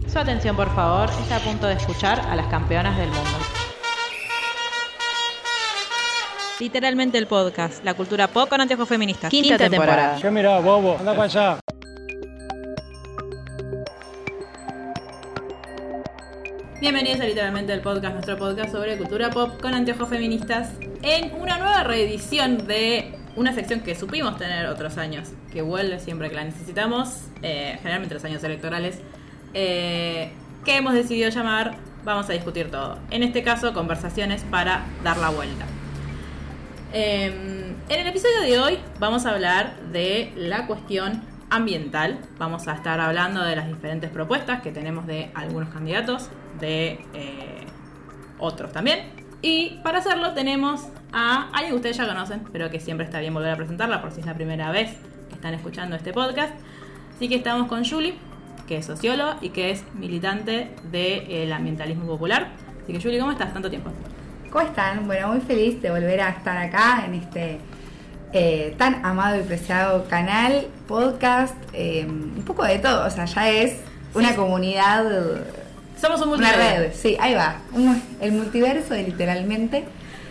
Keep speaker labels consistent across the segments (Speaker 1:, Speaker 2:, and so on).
Speaker 1: Su atención, por favor, está a punto de escuchar a las campeonas del mundo. Literalmente el podcast, la cultura pop con anteojos feministas. Quinta temporada.
Speaker 2: ¿Qué mirá, bobo? Anda para allá.
Speaker 1: Bienvenidos a Literalmente el podcast, nuestro podcast sobre cultura pop con anteojos feministas, en una nueva reedición de una sección que supimos tener otros años, que vuelve siempre que la necesitamos, generalmente los años electorales, que hemos decidido llamar Vamos a discutir todo. En este caso, conversaciones para dar la vuelta. En el episodio de hoy vamos a hablar de la cuestión ambiental. Vamos a estar hablando de las diferentes propuestas que tenemos de algunos candidatos, de otros también. Y para hacerlo tenemos a alguien que ustedes ya conocen, pero que siempre está bien volver a presentarla por si es la primera vez que están escuchando este podcast. Así que estamos con Julie, que es socióloga y que es militante del ambientalismo popular. Así que Julie, ¿cómo estás? Tanto tiempo.
Speaker 3: ¿Cómo están? Bueno, muy feliz de volver a estar acá en este tan amado y preciado canal, podcast, un poco de todo, o sea, ya es una comunidad,
Speaker 1: somos un
Speaker 3: una
Speaker 1: multiverso.
Speaker 3: red, sí, ahí va, el multiverso literalmente,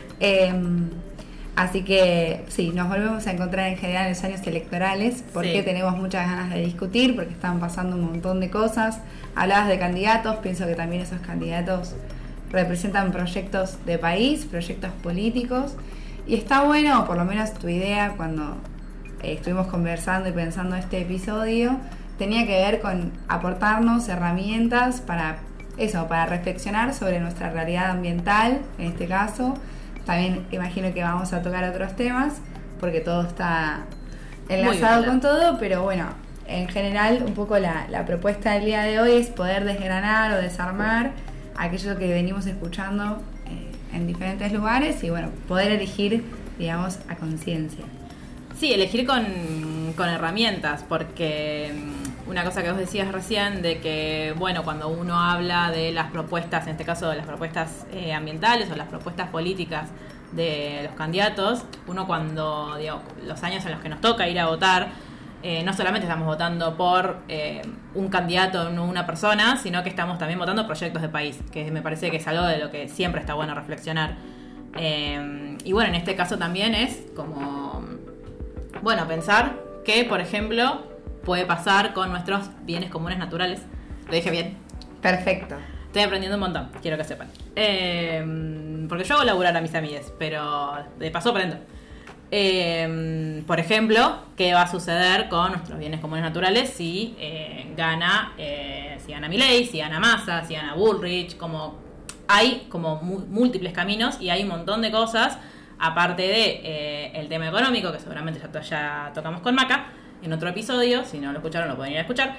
Speaker 3: así que sí, nos volvemos a encontrar en general en los años electorales, porque tenemos muchas ganas de discutir, porque están pasando un montón de cosas. Hablabas de candidatos, pienso que también esos candidatos representan proyectos de país, proyectos políticos, y está bueno, por lo menos tu idea cuando estuvimos conversando y pensando este episodio, tenía que ver con aportarnos herramientas para eso, para reflexionar sobre nuestra realidad ambiental, en este caso. También imagino que vamos a tocar otros temas, porque todo está enlazado con todo, pero bueno, en general un poco la propuesta del día de hoy es poder desgranar o desarmar aquello que venimos escuchando en diferentes lugares y bueno, poder elegir, digamos, a conciencia.
Speaker 1: Sí, elegir con herramientas, porque una cosa que vos decías recién de que, bueno, cuando uno habla de las propuestas, en este caso de las propuestas ambientales o las propuestas políticas de los candidatos, uno cuando, digo, los años en los que nos toca ir a votar, no solamente estamos votando por un candidato, una persona, sino que estamos también votando proyectos de país, que me parece que es algo de lo que siempre está bueno reflexionar. Y bueno, en este caso también es como, bueno, pensar que, por ejemplo, puede pasar con nuestros bienes comunes naturales. Lo dije bien.
Speaker 3: Perfecto.
Speaker 1: Estoy aprendiendo un montón, quiero que sepan. Porque yo hago laburar a mis amigues, pero de paso aprendo. Por ejemplo, ¿qué va a suceder con nuestros bienes comunes naturales si gana Milei, si gana Massa, si gana Bullrich? Como hay como múltiples caminos y hay un montón de cosas, aparte de el tema económico, que seguramente ya tocamos con Maca en otro episodio. Si no lo escucharon, lo pueden ir a escuchar.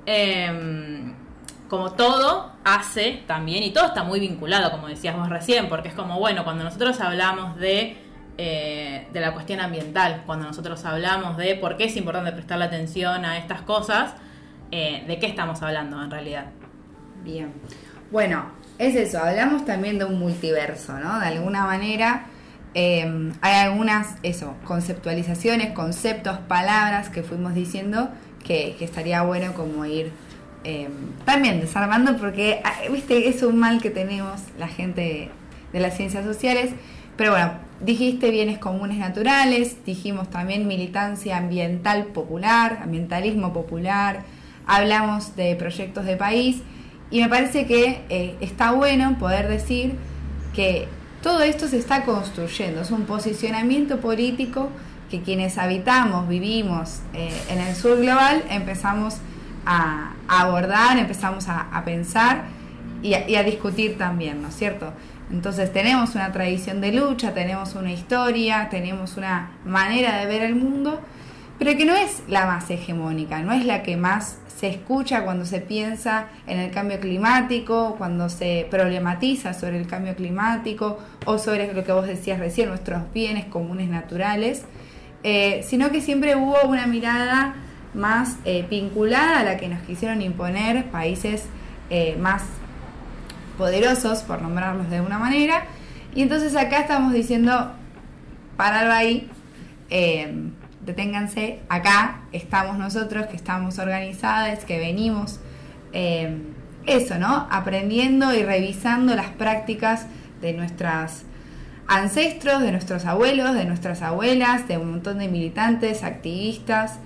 Speaker 1: Como todo hace también, y todo está muy vinculado, como decías vos recién, porque es como, bueno, cuando nosotros hablamos de la cuestión ambiental, cuando nosotros hablamos de por qué es importante prestarle atención a estas cosas, ¿de qué estamos hablando en realidad?
Speaker 3: Bien, bueno, es eso, hablamos también de un multiverso, ¿no? De alguna manera hay algunas, conceptualizaciones, conceptos, palabras que fuimos diciendo que estaría bueno como ir también desarmando, porque, viste, es un mal que tenemos la gente de las ciencias sociales. Pero bueno, dijiste bienes comunes naturales, dijimos también militancia ambiental popular, ambientalismo popular, hablamos de proyectos de país, y me parece que está bueno poder decir que todo esto se está construyendo, es un posicionamiento político que quienes habitamos, vivimos en el sur global, empezamos a abordar, empezamos a pensar y a discutir también, ¿no es cierto? Entonces tenemos una tradición de lucha, tenemos una historia, tenemos una manera de ver el mundo, pero que no es la más hegemónica, no es la que más se escucha cuando se piensa en el cambio climático, cuando se problematiza sobre el cambio climático o sobre lo que vos decías recién, nuestros bienes comunes naturales, sino que siempre hubo una mirada más vinculada a la que nos quisieron imponer países más poderosos, por nombrarlos de una manera, y entonces acá estamos diciendo, paralo ahí, deténganse, acá estamos nosotros que estamos organizadas, que venimos eso, ¿no? Aprendiendo y revisando las prácticas de nuestros ancestros, de nuestros abuelos, de nuestras abuelas, de un montón de militantes, activistas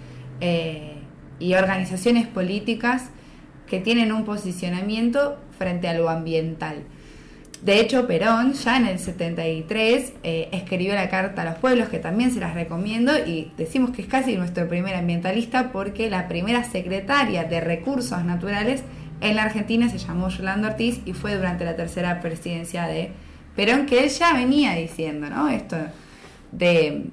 Speaker 3: y organizaciones políticas que tienen un posicionamiento frente a lo ambiental. De hecho, Perón ya en el 73 escribió la Carta a los Pueblos, que también se las recomiendo, y decimos que es casi nuestro primer ambientalista porque la primera secretaria de Recursos Naturales en la Argentina se llamó Yolanda Ortiz y fue durante la tercera presidencia de Perón, que él ya venía diciendo, ¿no? Esto de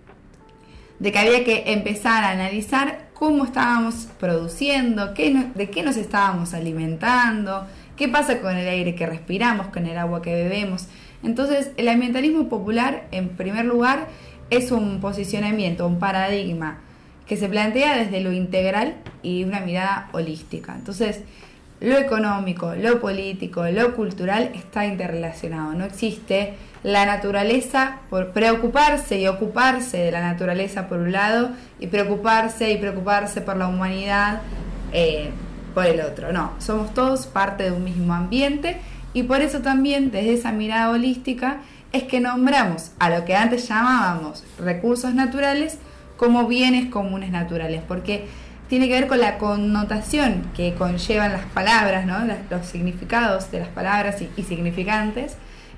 Speaker 3: que había que empezar a analizar cómo estábamos produciendo, de qué nos estábamos alimentando, qué pasa con el aire que respiramos, con el agua que bebemos. Entonces, el ambientalismo popular, en primer lugar, es un posicionamiento, un paradigma que se plantea desde lo integral y una mirada holística. Entonces, lo económico, lo político, lo cultural está interrelacionado. No existe la naturaleza por preocuparse y ocuparse de la naturaleza por un lado y preocuparse por la humanidad por el otro. No, somos todos parte de un mismo ambiente y por eso también desde esa mirada holística es que nombramos a lo que antes llamábamos recursos naturales como bienes comunes naturales, porque tiene que ver con la connotación que conllevan las palabras, ¿no? Los significados de las palabras y significantes,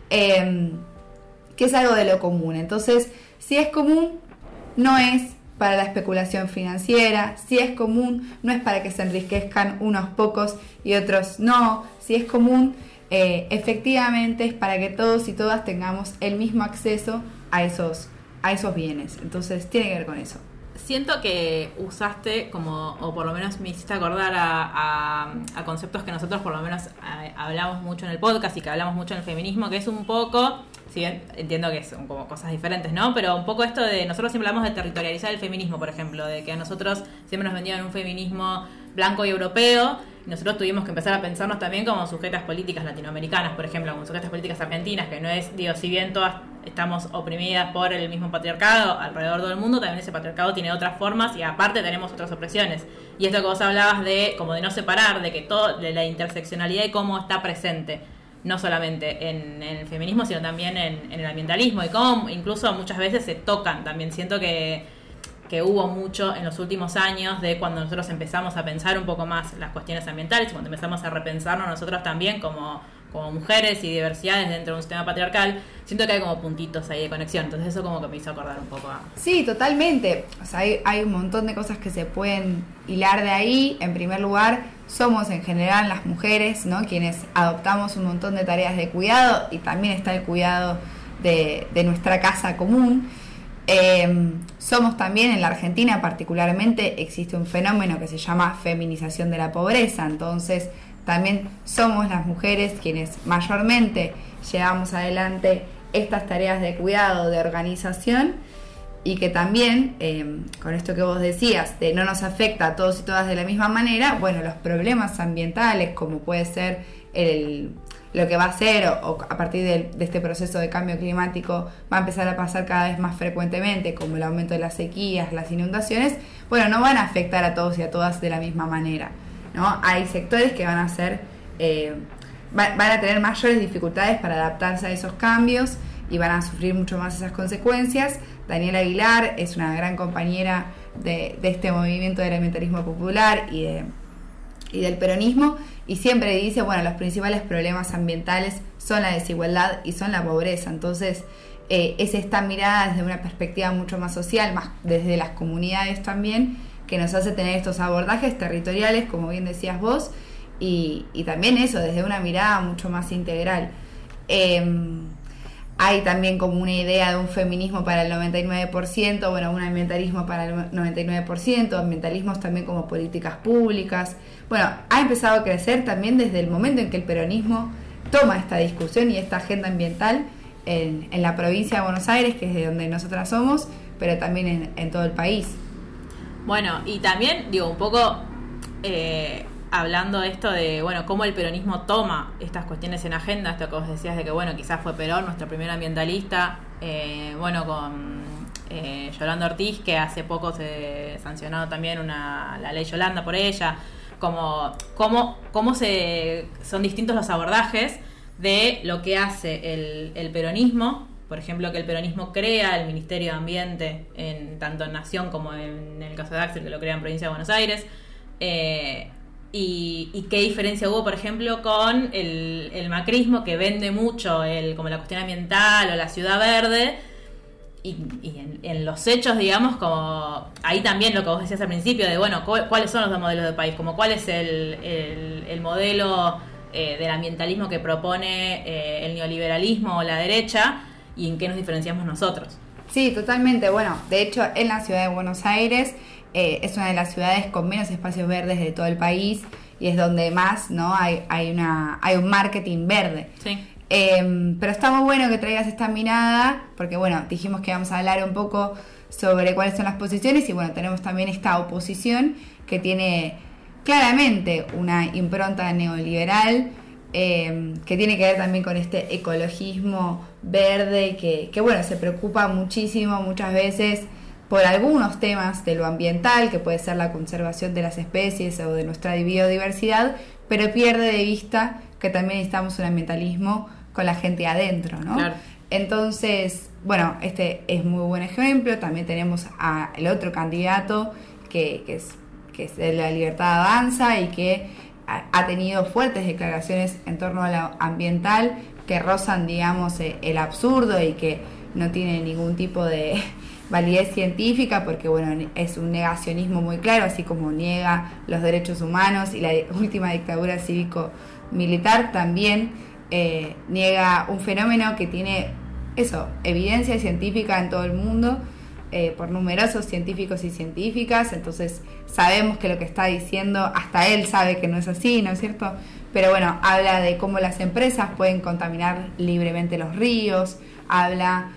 Speaker 3: que es algo de lo común. Entonces, si es común, no es para la especulación financiera. Si es común, no es para que se enriquezcan unos pocos y otros no. Si es común, efectivamente es para que todos y todas tengamos el mismo acceso a esos bienes. Entonces, tiene que ver con eso.
Speaker 1: Siento que usaste o por lo menos me hiciste acordar a conceptos que nosotros por lo menos hablamos mucho en el podcast y que hablamos mucho en el feminismo, que es un poco, si bien entiendo que son como cosas diferentes, ¿no? Pero un poco esto de, nosotros siempre hablamos de territorializar el feminismo, por ejemplo, de que a nosotros siempre nos vendían un feminismo blanco y europeo, y nosotros tuvimos que empezar a pensarnos también como sujetas políticas latinoamericanas, por ejemplo, como sujetas políticas argentinas, que no es, digo, si bien todas estamos oprimidas por el mismo patriarcado alrededor del mundo, también ese patriarcado tiene otras formas y aparte tenemos otras opresiones. Y esto que vos hablabas de como de no separar, de que todo, de la interseccionalidad y cómo está presente, no solamente en el feminismo, sino también en el ambientalismo, y cómo incluso muchas veces se tocan también. Siento que hubo mucho en los últimos años de cuando nosotros empezamos a pensar un poco más las cuestiones ambientales, y cuando empezamos a repensarnos nosotros también como mujeres y diversidades dentro de un sistema patriarcal, siento que hay como puntitos ahí de conexión. Entonces eso como que me hizo acordar un poco a...
Speaker 3: Sí, totalmente. O sea, hay un montón de cosas que se pueden hilar de ahí. En primer lugar, somos en general las mujeres, ¿no?, quienes adoptamos un montón de tareas de cuidado, y también está el cuidado de nuestra casa común. Somos también, en la Argentina particularmente, existe un fenómeno que se llama feminización de la pobreza. Entonces también somos las mujeres quienes mayormente llevamos adelante estas tareas de cuidado, de organización, y que también, con esto que vos decías, de no nos afecta a todos y todas de la misma manera, bueno, los problemas ambientales, como puede ser lo que va a ser, o a partir de este proceso de cambio climático, va a empezar a pasar cada vez más frecuentemente, como el aumento de las sequías, las inundaciones, bueno, no van a afectar a todos y a todas de la misma manera, ¿no? Hay sectores que van a ser, van a tener mayores dificultades para adaptarse a esos cambios y van a sufrir mucho más esas consecuencias. Daniela Aguilar es una gran compañera de este movimiento del ambientalismo popular y del peronismo, y siempre dice, bueno, los principales problemas ambientales son la desigualdad y son la pobreza. Entonces es esta mirada desde una perspectiva mucho más social, más desde las comunidades también, que nos hace tener estos abordajes territoriales, como bien decías vos, y también eso, desde una mirada mucho más integral. Hay también como una idea de un feminismo para el 99%, bueno, un ambientalismo para el 99%, ambientalismos también como políticas públicas. Bueno, ha empezado a crecer también desde el momento en que el peronismo toma esta discusión y esta agenda ambiental en la provincia de Buenos Aires, que es de donde nosotras somos, pero también en todo el país.
Speaker 1: Bueno, y también, digo, un poco... hablando de esto de, bueno, cómo el peronismo toma estas cuestiones en agenda, esto que vos decías de que, bueno, quizás fue Perón, nuestro primer ambientalista, bueno, con Yolanda Ortiz, que hace poco se sancionó también la ley Yolanda por ella. cómo son distintos los abordajes de lo que hace el peronismo. Por ejemplo, que el peronismo crea el Ministerio de Ambiente tanto en Nación como en el caso de Axel, que lo crea en Provincia de Buenos Aires. Y qué diferencia hubo, por ejemplo, con el macrismo, que vende mucho como la cuestión ambiental o la ciudad verde. Y en los hechos, digamos, como ahí también lo que vos decías al principio, de bueno, cuáles son los dos modelos de país, como cuál es el modelo del ambientalismo que propone el neoliberalismo o la derecha, y en qué nos diferenciamos nosotros.
Speaker 3: Sí, totalmente. Bueno, de hecho, en la ciudad de Buenos Aires es una de las ciudades con menos espacios verdes de todo el país, y es donde más, ¿no? hay un marketing verde.
Speaker 1: Sí.
Speaker 3: Pero está muy bueno que traigas esta mirada, porque bueno, dijimos que vamos a hablar un poco sobre cuáles son las posiciones, y bueno, tenemos también esta oposición que tiene claramente una impronta neoliberal, que tiene que ver también con este ecologismo verde, que bueno, se preocupa muchísimo muchas veces por algunos temas de lo ambiental, que puede ser la conservación de las especies o de nuestra biodiversidad, pero pierde de vista que también necesitamos un ambientalismo con la gente adentro, ¿no?
Speaker 1: Claro.
Speaker 3: Entonces, bueno, este es muy buen ejemplo. También tenemos al otro candidato que es de la Libertad Avanza, y que ha tenido fuertes declaraciones en torno a lo ambiental que rozan, digamos, el absurdo, y que no tiene ningún tipo de validez científica, porque bueno, es un negacionismo muy claro, así como niega los derechos humanos, y la última dictadura cívico-militar también niega un fenómeno que tiene evidencia científica en todo el mundo, por numerosos científicos y científicas. Entonces sabemos que lo que está diciendo, hasta él sabe que no es así, ¿no es cierto? Pero bueno, habla de cómo las empresas pueden contaminar libremente los ríos, habla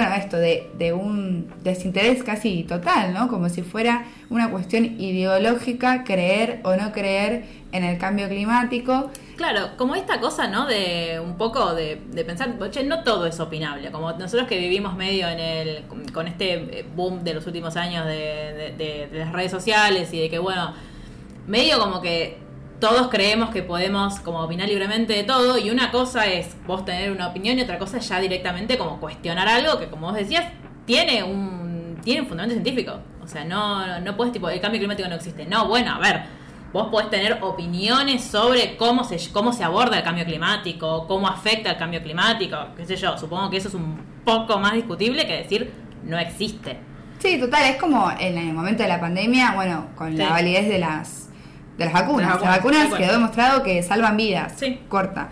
Speaker 3: de un desinterés casi total, ¿no? Como si fuera una cuestión ideológica creer o no creer en el cambio climático.
Speaker 1: Claro, como esta cosa, ¿no? De un poco de pensar, che, no todo es opinable. Como nosotros que vivimos medio con este boom de los últimos años de las redes sociales, y de que, bueno, medio como que todos creemos que podemos como opinar libremente de todo, y una cosa es vos tener una opinión, y otra cosa es ya directamente como cuestionar algo que, como vos decías, tiene un fundamento científico. O sea, no puedes, tipo, el cambio climático no existe. No, bueno, a ver, vos podés tener opiniones sobre cómo se aborda el cambio climático, cómo afecta el cambio climático, qué sé yo. Supongo que eso es un poco más discutible que decir no existe.
Speaker 3: Sí, total, es como en el momento de la pandemia, bueno, con la validez de las vacunas. Las vacunas quedó demostrado que salvan vidas.
Speaker 1: Sí.
Speaker 3: Corta.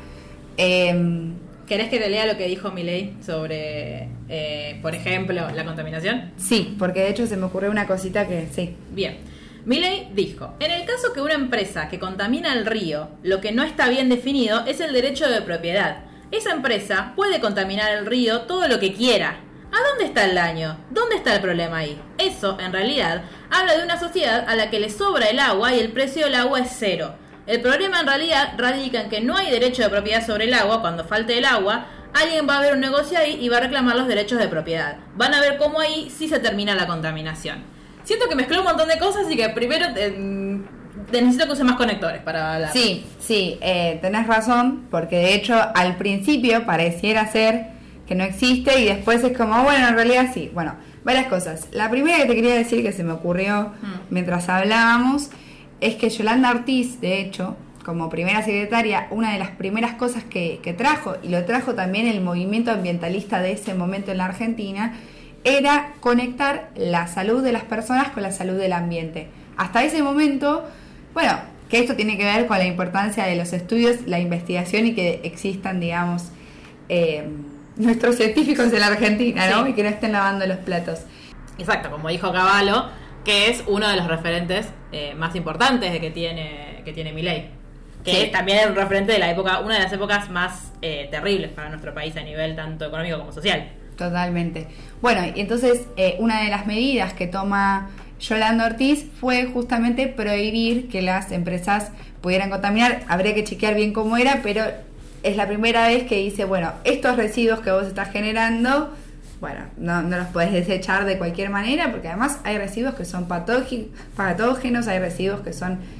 Speaker 1: ¿Querés que te lea lo que dijo Milei sobre, por ejemplo, la contaminación?
Speaker 3: Sí, porque de hecho se me ocurrió una cosita que sí.
Speaker 1: Bien. Milei dijo: en el caso que una empresa que contamina el río, lo que no está bien definido es el derecho de propiedad. Esa empresa puede contaminar el río todo lo que quiera. ¿A dónde está el daño? ¿Dónde está el problema ahí? Eso, en realidad, habla de una sociedad a la que le sobra el agua y el precio del agua es cero. El problema en realidad radica en que no hay derecho de propiedad sobre el agua. Cuando falte el agua, alguien va a ver un negocio ahí y va a reclamar los derechos de propiedad. Van a ver cómo ahí sí se termina la contaminación. Siento que mezclé un montón de cosas, y que primero necesito que use más conectores para hablar.
Speaker 3: Sí, tenés razón, porque de hecho al principio pareciera ser que no existe, y después es como, bueno, en realidad sí. Bueno, varias cosas. La primera que te quería decir, que se me ocurrió mientras hablábamos, es que Yolanda Ortiz, de hecho, como primera secretaria, una de las primeras cosas que trajo, y lo trajo también el movimiento ambientalista de ese momento en la Argentina, era conectar la salud de las personas con la salud del ambiente. Hasta ese momento, bueno, que esto tiene que ver con la importancia de los estudios, la investigación, y que existan, digamos, nuestros científicos en la Argentina, ¿no?
Speaker 1: Sí.
Speaker 3: Y que no estén lavando los platos.
Speaker 1: Exacto, como dijo Cavallo, que es uno de los referentes más importantes que tiene Milei. Que
Speaker 3: Sí.
Speaker 1: es también un referente de la época, una de las épocas más terribles para nuestro país a nivel tanto económico como social.
Speaker 3: Totalmente. Bueno, y entonces una de las medidas que toma Yolanda Ortiz fue justamente prohibir que las empresas pudieran contaminar. Habría que chequear bien cómo era, pero es la primera vez que dice, bueno, estos residuos que vos estás generando, bueno, no los podés desechar de cualquier manera, porque además hay residuos que son patógenos, hay residuos que son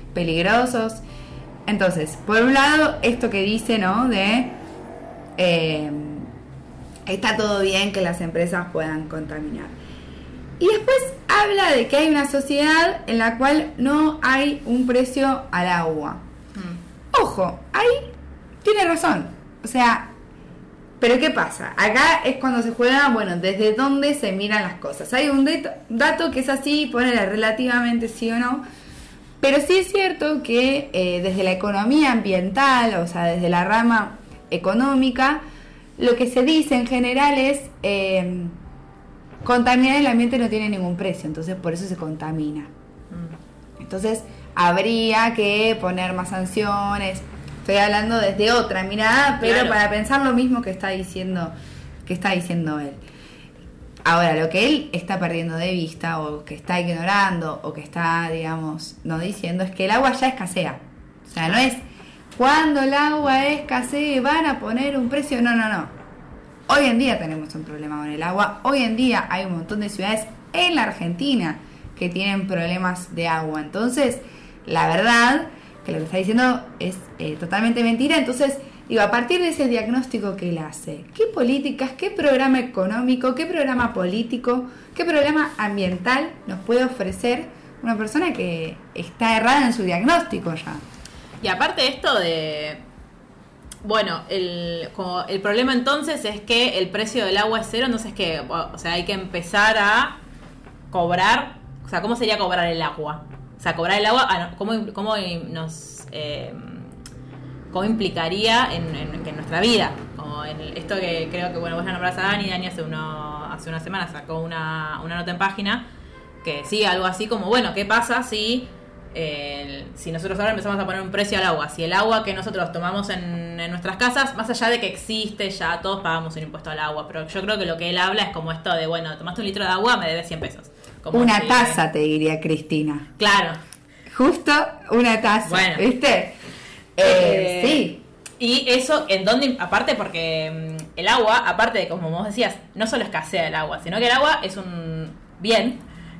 Speaker 3: peligrosos. Entonces, por un lado, esto que dice, ¿no? De está todo bien que las empresas puedan contaminar. Y después habla de que hay una sociedad en la cual no hay un precio al agua. Ojo, ahí tiene razón. O sea, pero ¿qué pasa? Acá es cuando se juega, bueno, desde dónde se miran las cosas. Hay un dato que es así, ponele relativamente sí o no. Pero sí es cierto que desde la economía ambiental, o sea, desde la rama económica, lo que se dice en general es contaminar el ambiente no tiene ningún precio, entonces por eso se contamina. Entonces habría que poner más sanciones. Estoy hablando desde otra mirada, pero claro, para pensar lo mismo que está diciendo él. Ahora, lo que él está perdiendo de vista, o que está ignorando, o que está, digamos, no diciendo, es que el agua ya escasea. O sea, no es cuando el agua escasee van a poner un precio. No. Hoy en día tenemos un problema con el agua. Hoy en día hay un montón de ciudades en la Argentina que tienen problemas de agua. Entonces, la verdad que lo que está diciendo es totalmente mentira. Entonces, digo, a partir de ese diagnóstico que él hace, ¿qué políticas, qué programa económico, qué programa político, qué programa ambiental nos puede ofrecer una persona que está errada en su diagnóstico ya?
Speaker 1: Y aparte esto de... Bueno, el problema entonces es que el precio del agua es cero, entonces que, o sea, hay que empezar a cobrar, o sea, ¿cómo sería cobrar el agua? O sea, cobrar el agua, ¿cómo implicaría en nuestra vida? Como en esto que creo que, bueno, vos la nombrás a Dani hace una semana sacó una nota en página que sí, algo así como, bueno, ¿qué pasa si nosotros ahora empezamos a poner un precio al agua? Si el agua que nosotros tomamos en nuestras casas, más allá de que existe, ya todos pagamos un impuesto al agua, pero yo creo que lo que él habla es como esto de, bueno, tomaste un litro de agua, me debes 100 pesos. Como
Speaker 3: una taza, te diría Cristina.
Speaker 1: Claro.
Speaker 3: Justo una taza, bueno, ¿viste? Sí.
Speaker 1: Y eso, en donde, aparte porque el agua, aparte de, como vos decías, no solo escasea el agua, sino que el agua es un bien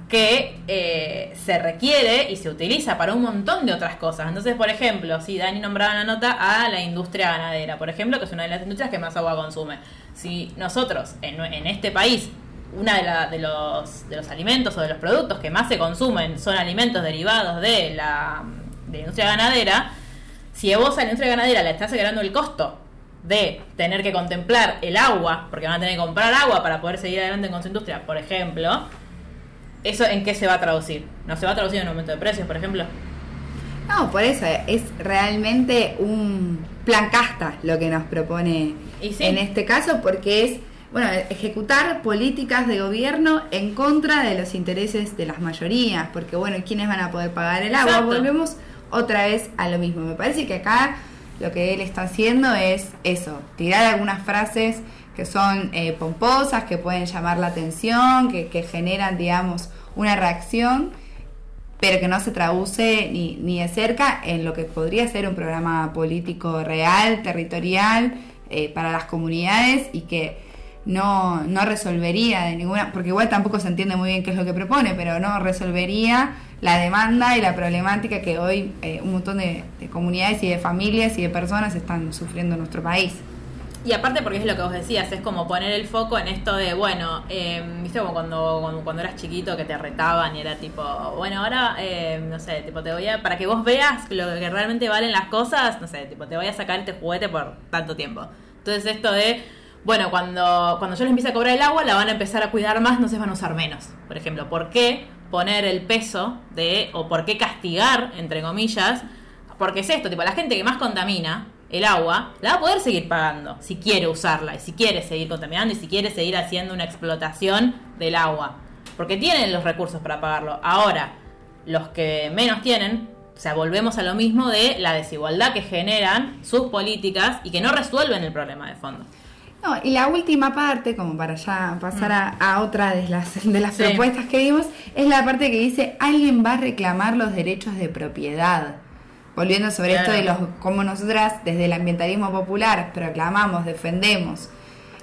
Speaker 1: que se requiere y se utiliza para un montón de otras cosas. Entonces, por ejemplo, si Dani nombraba en la nota a la industria ganadera, por ejemplo, que es una de las industrias que más agua consume. Si nosotros, en este país, de los alimentos o de los productos que más se consumen son alimentos derivados de la industria ganadera, si vos a la industria ganadera le estás agregando el costo de tener que contemplar el agua, porque van a tener que comprar agua para poder seguir adelante con su industria, por ejemplo, ¿eso en qué se va a traducir? ¿No se va a traducir en un aumento de precios, por ejemplo?
Speaker 3: No, por eso es realmente un plan casta lo que nos propone sí, en este caso, porque es, bueno, ejecutar políticas de gobierno en contra de los intereses de las mayorías, porque, bueno, ¿quiénes van a poder pagar el agua?
Speaker 1: Exacto.
Speaker 3: Volvemos otra vez a lo mismo. Me parece que acá lo que él está haciendo es eso, tirar algunas frases que son pomposas, que pueden llamar la atención, que generan, digamos, una reacción, pero que no se traduce ni de cerca en lo que podría ser un programa político real, territorial, para las comunidades, y que no resolvería de ninguna, porque igual tampoco se entiende muy bien qué es lo que propone, pero no resolvería la demanda y la problemática que hoy un montón de comunidades y de familias y de personas están sufriendo en nuestro país.
Speaker 1: Y aparte porque es lo que vos decías, es como poner el foco en esto de, bueno, viste como cuando eras chiquito que te retaban y era tipo, bueno, ahora, no sé, tipo te voy a, para que vos veas lo que realmente valen las cosas, no sé, tipo te voy a sacar este juguete por tanto tiempo. Entonces esto de, bueno, cuando yo les empiece a cobrar el agua, la van a empezar a cuidar más, no se van a usar menos. Por ejemplo, ¿por qué poner el peso o por qué castigar, entre comillas? Porque es esto, tipo, la gente que más contamina el agua, la va a poder seguir pagando si quiere usarla y si quiere seguir contaminando y si quiere seguir haciendo una explotación del agua, porque tienen los recursos para pagarlo. Ahora, los que menos tienen, o sea, volvemos a lo mismo de la desigualdad que generan sus políticas y que no resuelven el problema de fondo.
Speaker 3: No, y la última parte, como para ya pasar a otra de las sí, propuestas que vimos, es la parte que dice, alguien va a reclamar los derechos de propiedad. Volviendo sobre claro, esto de cómo nosotras desde el ambientalismo popular proclamamos, defendemos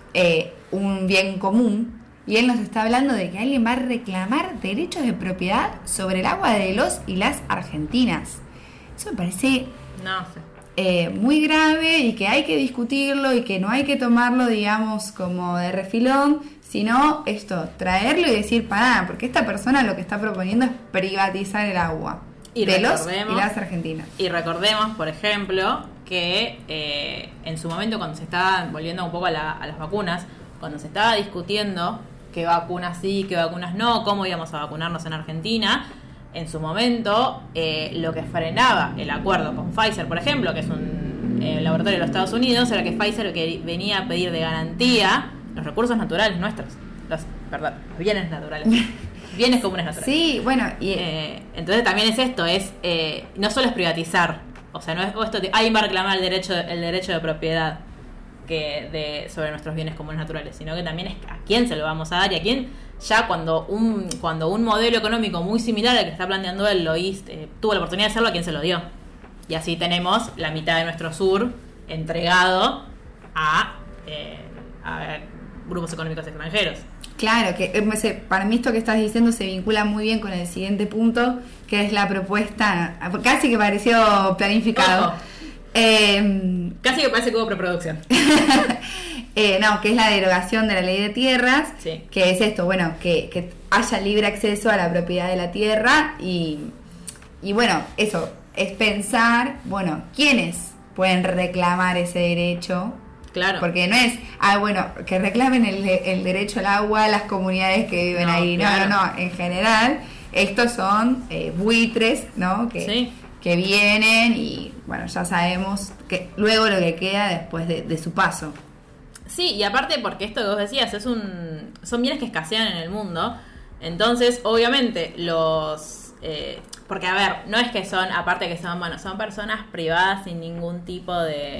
Speaker 3: un bien común, y él nos está hablando de que alguien va a reclamar derechos de propiedad sobre el agua de los y las argentinas. Eso me parece
Speaker 1: No sé.
Speaker 3: muy grave y que hay que discutirlo y que no hay que tomarlo, digamos, como de refilón, sino esto, traerlo y decir, pará, porque esta persona lo que está proponiendo es privatizar el agua de los y las argentinas.
Speaker 1: Y recordemos, por ejemplo, que en su momento cuando se estaba volviendo un poco a las vacunas, cuando se estaba discutiendo qué vacunas sí, qué vacunas no, cómo íbamos a vacunarnos en Argentina, en su momento lo que frenaba el acuerdo con Pfizer, por ejemplo, que es un laboratorio de los Estados Unidos, era que Pfizer que venía a pedir de garantía los recursos naturales nuestros, los bienes naturales. Bienes comunes naturales.
Speaker 3: Sí, bueno, y
Speaker 1: entonces también es esto, no solo es privatizar, o sea, no es esto de alguien va a reclamar el derecho de propiedad sobre nuestros bienes comunes naturales, sino que también es a quién se lo vamos a dar y a quién, ya cuando un modelo económico muy similar al que está planteando él tuvo la oportunidad de hacerlo, a quién se lo dio. Y así tenemos la mitad de nuestro sur entregado a grupos económicos extranjeros.
Speaker 3: Claro, que para mí esto que estás diciendo se vincula muy bien con el siguiente punto, que es la propuesta, casi que pareció planificado.
Speaker 1: Casi que parece que hubo preproducción.
Speaker 3: No, que es la derogación de la ley de tierras,
Speaker 1: sí.
Speaker 3: Que es esto, bueno, que haya libre acceso a la propiedad de la tierra y bueno, eso, es pensar, bueno, ¿quiénes pueden reclamar ese derecho?
Speaker 1: Claro.
Speaker 3: Porque no es, bueno, que reclamen el derecho al agua a las comunidades que viven ahí.
Speaker 1: Claro.
Speaker 3: No, en general, estos son buitres, ¿no? Que vienen y, bueno, ya sabemos que luego lo que queda después de su paso.
Speaker 1: Sí, y aparte porque esto que vos decías, son bienes que escasean en el mundo, entonces, obviamente, porque, a ver, no es que son, aparte que son personas privadas sin ningún tipo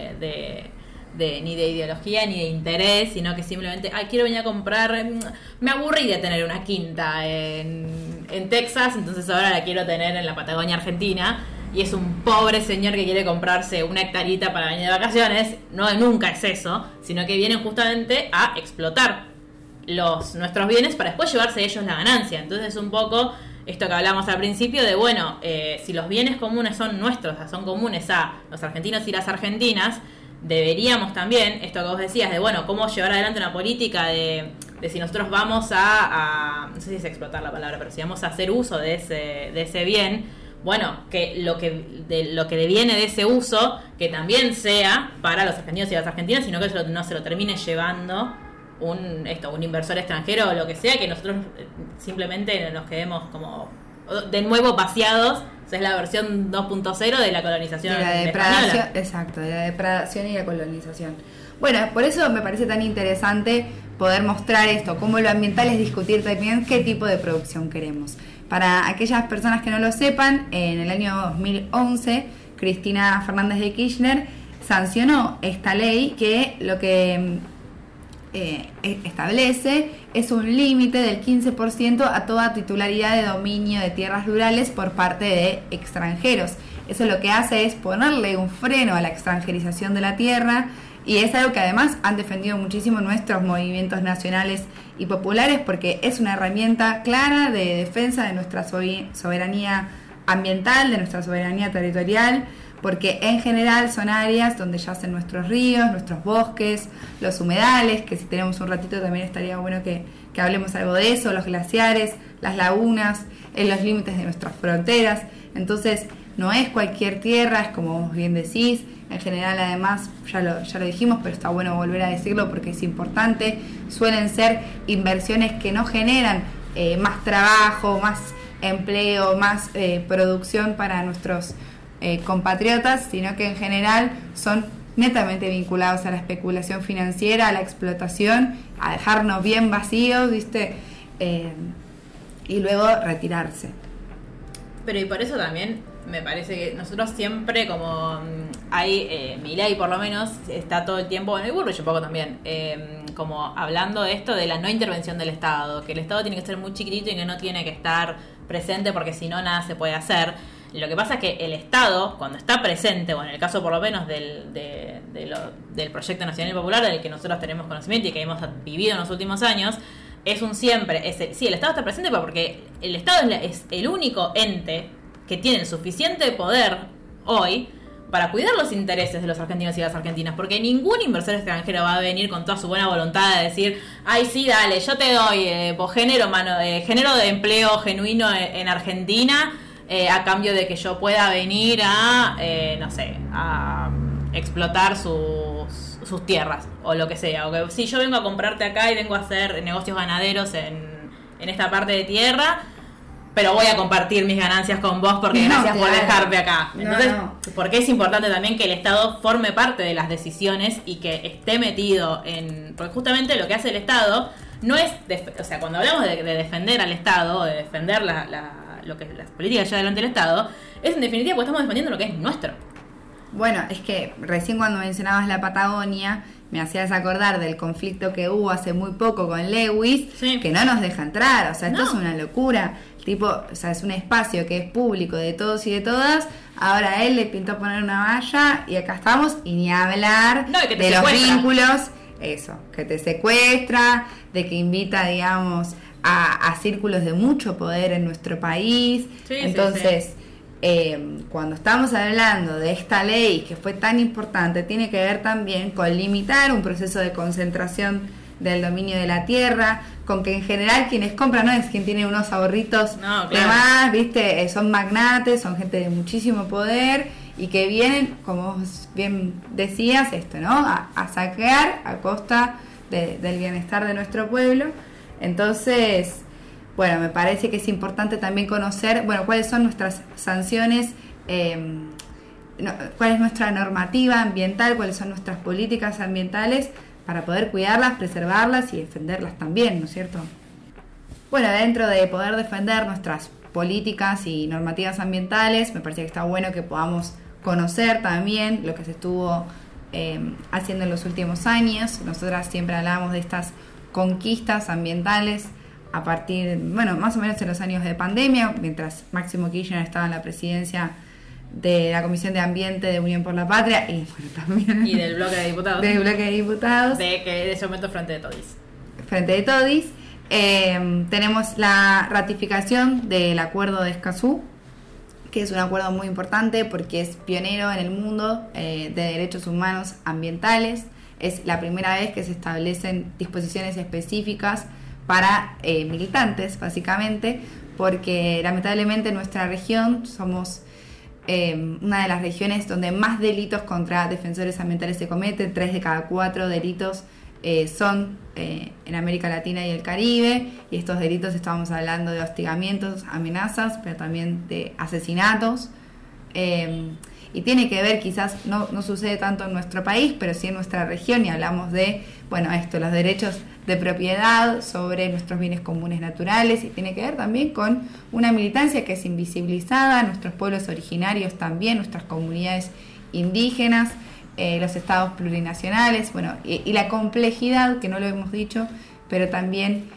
Speaker 1: ni de ideología ni de interés, sino que simplemente quiero venir a comprar, me aburrí de tener una quinta en Texas, entonces ahora la quiero tener en la Patagonia Argentina, y es un pobre señor que quiere comprarse una hectarita para venir de vacaciones. Nunca es eso, sino que vienen justamente a explotar nuestros bienes para después llevarse ellos la ganancia. Entonces es un poco esto que hablamos al principio de, bueno, si los bienes comunes son nuestros, son comunes a los argentinos y las argentinas, deberíamos también, esto que vos decías, de bueno, cómo llevar adelante una política de si nosotros vamos a no sé si es explotar la palabra, pero si vamos a hacer uso de ese bien, bueno, que lo que deviene de ese uso, que también sea para los argentinos y las argentinas, sino que no se lo termine llevando un inversor extranjero o lo que sea, que nosotros simplemente nos quedemos como de nuevo vaciados. O sea, es la versión 2.0 de la colonización
Speaker 3: de la depredación,
Speaker 1: española.
Speaker 3: exacto, de la depredación y la colonización. Bueno, por eso me parece tan interesante poder mostrar esto, cómo lo ambiental es discutir también qué tipo de producción queremos. Para aquellas personas que no lo sepan, en el año 2011, Cristina Fernández de Kirchner sancionó esta ley que lo que establece es un límite del 15% a toda titularidad de dominio de tierras rurales por parte de extranjeros. Eso lo que hace es ponerle un freno a la extranjerización de la tierra, y es algo que además han defendido muchísimo nuestros movimientos nacionales y populares, porque es una herramienta clara de defensa de nuestra soberanía ambiental, de nuestra soberanía territorial, porque en general son áreas donde yacen nuestros ríos, nuestros bosques, los humedales, que si tenemos un ratito también estaría bueno que hablemos algo de eso, los glaciares, las lagunas, en los límites de nuestras fronteras. Entonces no es cualquier tierra, es como vos bien decís. En general, además, ya lo dijimos, pero está bueno volver a decirlo porque es importante, suelen ser inversiones que no generan más trabajo, más empleo, más producción para nuestros compatriotas, sino que en general son netamente vinculados a la especulación financiera, a la explotación, a dejarnos bien vacíos, ¿viste? Y luego retirarse.
Speaker 1: Pero y por eso también me parece que nosotros siempre, como hay Milei por lo menos, está todo el tiempo, bueno, y Bullrich un poco también, como hablando de esto de la no intervención del Estado, que el Estado tiene que ser muy chiquitito y que no tiene que estar presente porque si no nada se puede hacer. Lo que pasa es que el Estado, cuando está presente, o en el caso por lo menos del Proyecto Nacional y Popular, del que nosotros tenemos conocimiento y que hemos vivido en los últimos años, es un siempre, sí, el Estado está presente porque el Estado es el único ente que tiene el suficiente poder, hoy para cuidar los intereses de los argentinos y las argentinas, porque ningún inversor extranjero va a venir con toda su buena voluntad de decir, ay sí, dale, yo te doy género de empleo genuino en Argentina, a cambio de que yo pueda venir a, no sé, a explotar sus tierras o lo que sea, o que si yo vengo a comprarte acá y vengo a hacer negocios ganaderos en esta parte de tierra, pero voy a compartir mis ganancias con vos porque gracias por dejarme acá. Entonces, porque es importante también que el Estado forme parte de las decisiones y que esté metido en... Porque justamente lo que hace el Estado no es... O sea, cuando hablamos de defender al Estado, o de defender las políticas que lleva adelante el Estado, es en definitiva porque estamos defendiendo lo que es nuestro.
Speaker 3: Bueno, es que recién cuando mencionabas la Patagonia, me hacías acordar del conflicto que hubo hace muy poco con Lewis, que no nos deja entrar, o sea, esto es una locura. Tipo, o sea, es un espacio que es público de todos y de todas. Ahora a él le pintó poner una valla y acá estamos, y ni hablar de los vínculos, eso, que te secuestra, de que invita, digamos, a círculos de mucho poder en nuestro país. Entonces, cuando estamos hablando de esta ley que fue tan importante, tiene que ver también con limitar un proceso de concentración del dominio de la tierra, con que en general quienes compran no es quien tiene unos ahorritos de más, ¿viste? Son magnates, son gente de muchísimo poder y que vienen, como vos bien decías, esto, ¿no? A saquear a costa del bienestar de nuestro pueblo. Entonces, bueno, me parece que es importante también conocer, bueno, cuáles son nuestras sanciones, cuál es nuestra normativa ambiental, cuáles son nuestras políticas ambientales, para poder cuidarlas, preservarlas y defenderlas también, ¿no es cierto? Bueno, dentro de poder defender nuestras políticas y normativas ambientales, me parece que está bueno que podamos conocer también lo que se estuvo haciendo en los últimos años. Nosotras siempre hablamos de estas conquistas ambientales a partir, bueno, más o menos en los años de pandemia, mientras Máximo Kirchner estaba en la presidencia de la Comisión de Ambiente de Unión por la Patria y bueno, también
Speaker 1: y del bloque de diputados de ese momento Frente de Todis.
Speaker 3: Tenemos la ratificación del Acuerdo de Escazú, que es un acuerdo muy importante porque es pionero en el mundo de derechos humanos ambientales. Es la primera vez que se establecen disposiciones específicas para militantes, básicamente, porque lamentablemente en nuestra región somos una de las regiones donde más delitos contra defensores ambientales se cometen. 3 de cada 4 delitos son en América Latina y el Caribe, y estos delitos estábamos hablando de hostigamientos, amenazas, pero también de asesinatos, y tiene que ver, quizás no sucede tanto en nuestro país, pero sí en nuestra región, y hablamos de, bueno, los derechos de propiedad sobre nuestros bienes comunes naturales, y tiene que ver también con una militancia que es invisibilizada, nuestros pueblos originarios también, nuestras comunidades indígenas, los estados plurinacionales, bueno, y la complejidad, que no lo hemos dicho, pero también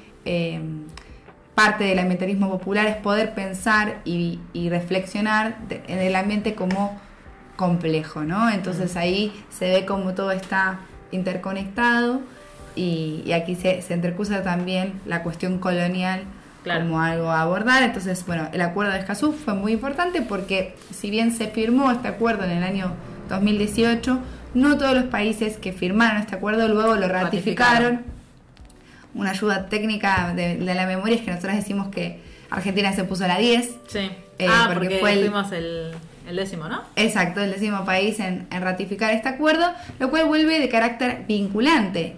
Speaker 3: parte del ambientalismo popular es poder pensar y reflexionar en el ambiente como complejo, ¿no? Entonces ahí se ve como todo está interconectado, y aquí se entrecruza también la cuestión colonial como algo a abordar. Entonces, bueno, el Acuerdo de Escazú fue muy importante porque si bien se firmó este acuerdo en el año 2018, no todos los países que firmaron este acuerdo luego lo ratificaron. Una ayuda técnica de la memoria es que nosotros decimos que Argentina se puso a la 10.
Speaker 1: Sí. Porque fuimos el 10º, ¿no?
Speaker 3: Exacto, el 10º país en ratificar este acuerdo, lo cual vuelve de carácter vinculante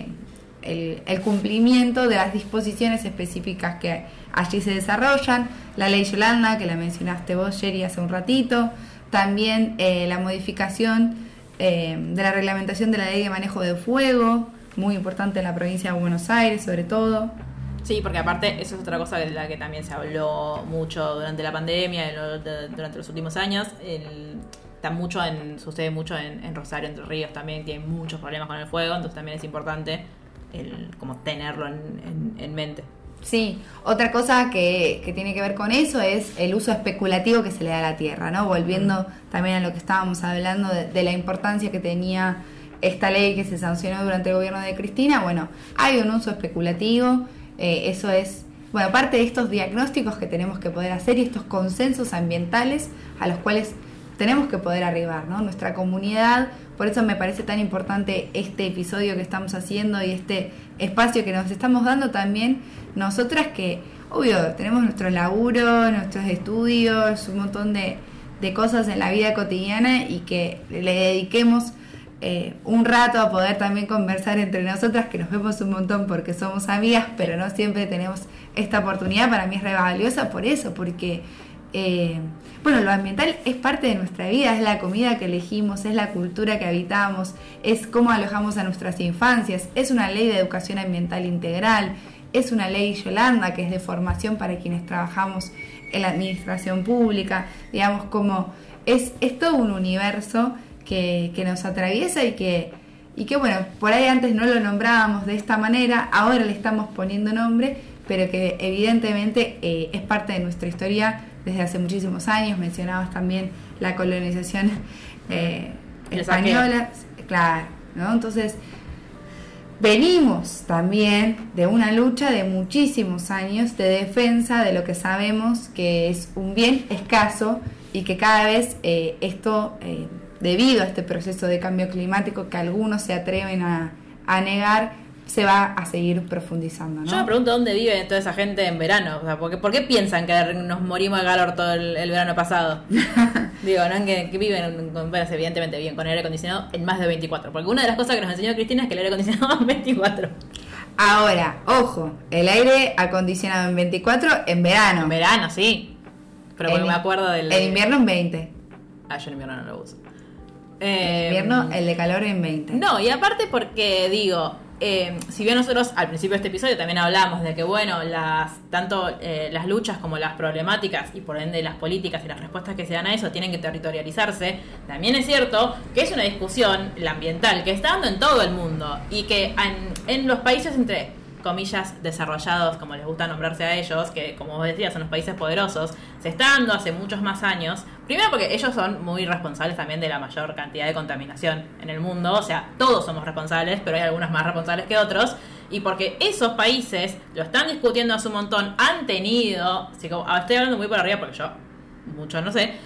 Speaker 3: el cumplimiento de las disposiciones específicas que allí se desarrollan. La ley Yolanda, que la mencionaste vos, Jerry, hace un ratito. También la modificación de la reglamentación de la ley de manejo de fuego, muy importante en la provincia de Buenos Aires, sobre todo.
Speaker 1: Sí, porque aparte eso es otra cosa de la que también se habló mucho durante la pandemia, durante los últimos años. Sucede mucho en Rosario, Entre Ríos también, tienen muchos problemas con el fuego, entonces también es importante como tenerlo en mente.
Speaker 3: Sí, otra cosa que tiene que ver con eso es el uso especulativo que se le da a la tierra, ¿no? Volviendo también a lo que estábamos hablando de la importancia que tenía esta ley que se sancionó durante el gobierno de Cristina. Bueno, hay un uso especulativo. Eso es, bueno, parte de estos diagnósticos que tenemos que poder hacer y estos consensos ambientales a los cuales tenemos que poder arribar, ¿no? Nuestra comunidad, por eso me parece tan importante este episodio que estamos haciendo y este espacio que nos estamos dando también nosotras, que obvio tenemos nuestro laburo, nuestros estudios, un montón de cosas en la vida cotidiana, y que le dediquemos un rato a poder también conversar entre nosotras, que nos vemos un montón porque somos amigas, pero no siempre tenemos esta oportunidad. Para mí es re valiosa por eso, porque bueno, lo ambiental es parte de nuestra vida, es la comida que elegimos, es la cultura que habitamos, es cómo alojamos a nuestras infancias, es una ley de educación ambiental integral, es una ley Yolanda que es de formación para quienes trabajamos en la administración pública, digamos, como es todo un universo que nos atraviesa y que bueno, por ahí antes no lo nombrábamos de esta manera, ahora le estamos poniendo nombre, pero que evidentemente es parte de nuestra historia desde hace muchísimos años. Mencionabas también la colonización española, claro, ¿no? Entonces, venimos también de una lucha de muchísimos años de defensa de lo que sabemos que es un bien escaso, y que cada vez esto, debido a este proceso de cambio climático que algunos se atreven a negar, se va a seguir profundizando, ¿no?
Speaker 1: Yo me pregunto dónde vive toda esa gente en verano. O sea, ¿por qué piensan que nos morimos de calor todo el verano pasado? Digo, ¿no? Que viven, bueno, evidentemente viven con aire acondicionado en más de 24. Porque una de las cosas que nos enseñó Cristina es que el aire acondicionado es 24.
Speaker 3: Ahora, ojo, el aire acondicionado en 24 en verano.
Speaker 1: En verano, sí. Pero porque me acuerdo del...
Speaker 3: En invierno en 20.
Speaker 1: Ah, yo en invierno no lo uso.
Speaker 3: En invierno el de calor en 20.
Speaker 1: No, y aparte porque, digo... si bien nosotros al principio de este episodio también hablamos de que, bueno, tanto las luchas como las problemáticas y por ende las políticas y las respuestas que se dan a eso tienen que territorializarse, también es cierto que es una discusión, la ambiental, que está dando en todo el mundo, y que en los países, entre comillas, desarrollados, como les gusta nombrarse a ellos, que como vos decías son los países poderosos, se está dando hace muchos más años. Primero porque ellos son muy responsables también de la mayor cantidad de contaminación en el mundo, o sea, todos somos responsables, pero hay algunos más responsables que otros, y porque esos países lo están discutiendo hace un montón, han tenido, estoy hablando muy por arriba porque yo mucho no sé,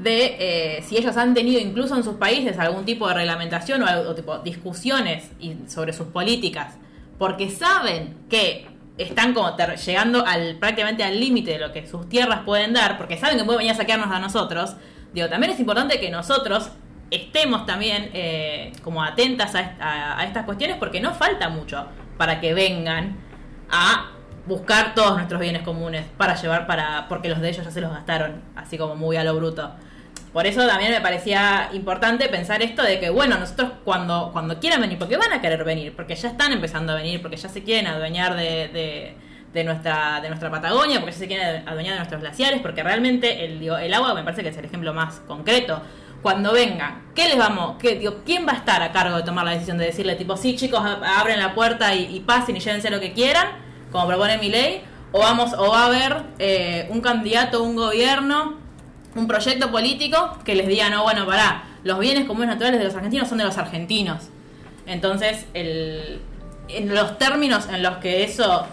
Speaker 1: de si ellos han tenido incluso en sus países algún tipo de reglamentación o algo tipo discusiones sobre sus políticas, porque saben que están como llegando prácticamente al límite de lo que sus tierras pueden dar, porque saben que pueden venir a saquearnos a nosotros. Digo, también es importante que nosotros estemos también como atentas a estas cuestiones, porque no falta mucho para que vengan a buscar todos nuestros bienes comunes para llevar porque los de ellos ya se los gastaron, así como muy a lo bruto. Por eso también me parecía importante pensar esto de que, bueno, nosotros cuando quieran venir, porque van a querer venir, porque ya están empezando a venir, porque ya se quieren adueñar de nuestra Patagonia, porque ya se quieren adueñar de nuestros glaciares, porque realmente el agua me parece que es el ejemplo más concreto. Cuando vengan, ¿quién va a estar a cargo de tomar la decisión de decirle tipo, sí chicos, abren la puerta y pasen y llévense lo que quieran, como propone Milei, o va a haber un candidato, un gobierno, un proyecto político que les diga, no, bueno, los bienes comunes naturales de los argentinos son de los argentinos? Entonces, en los términos en los que eso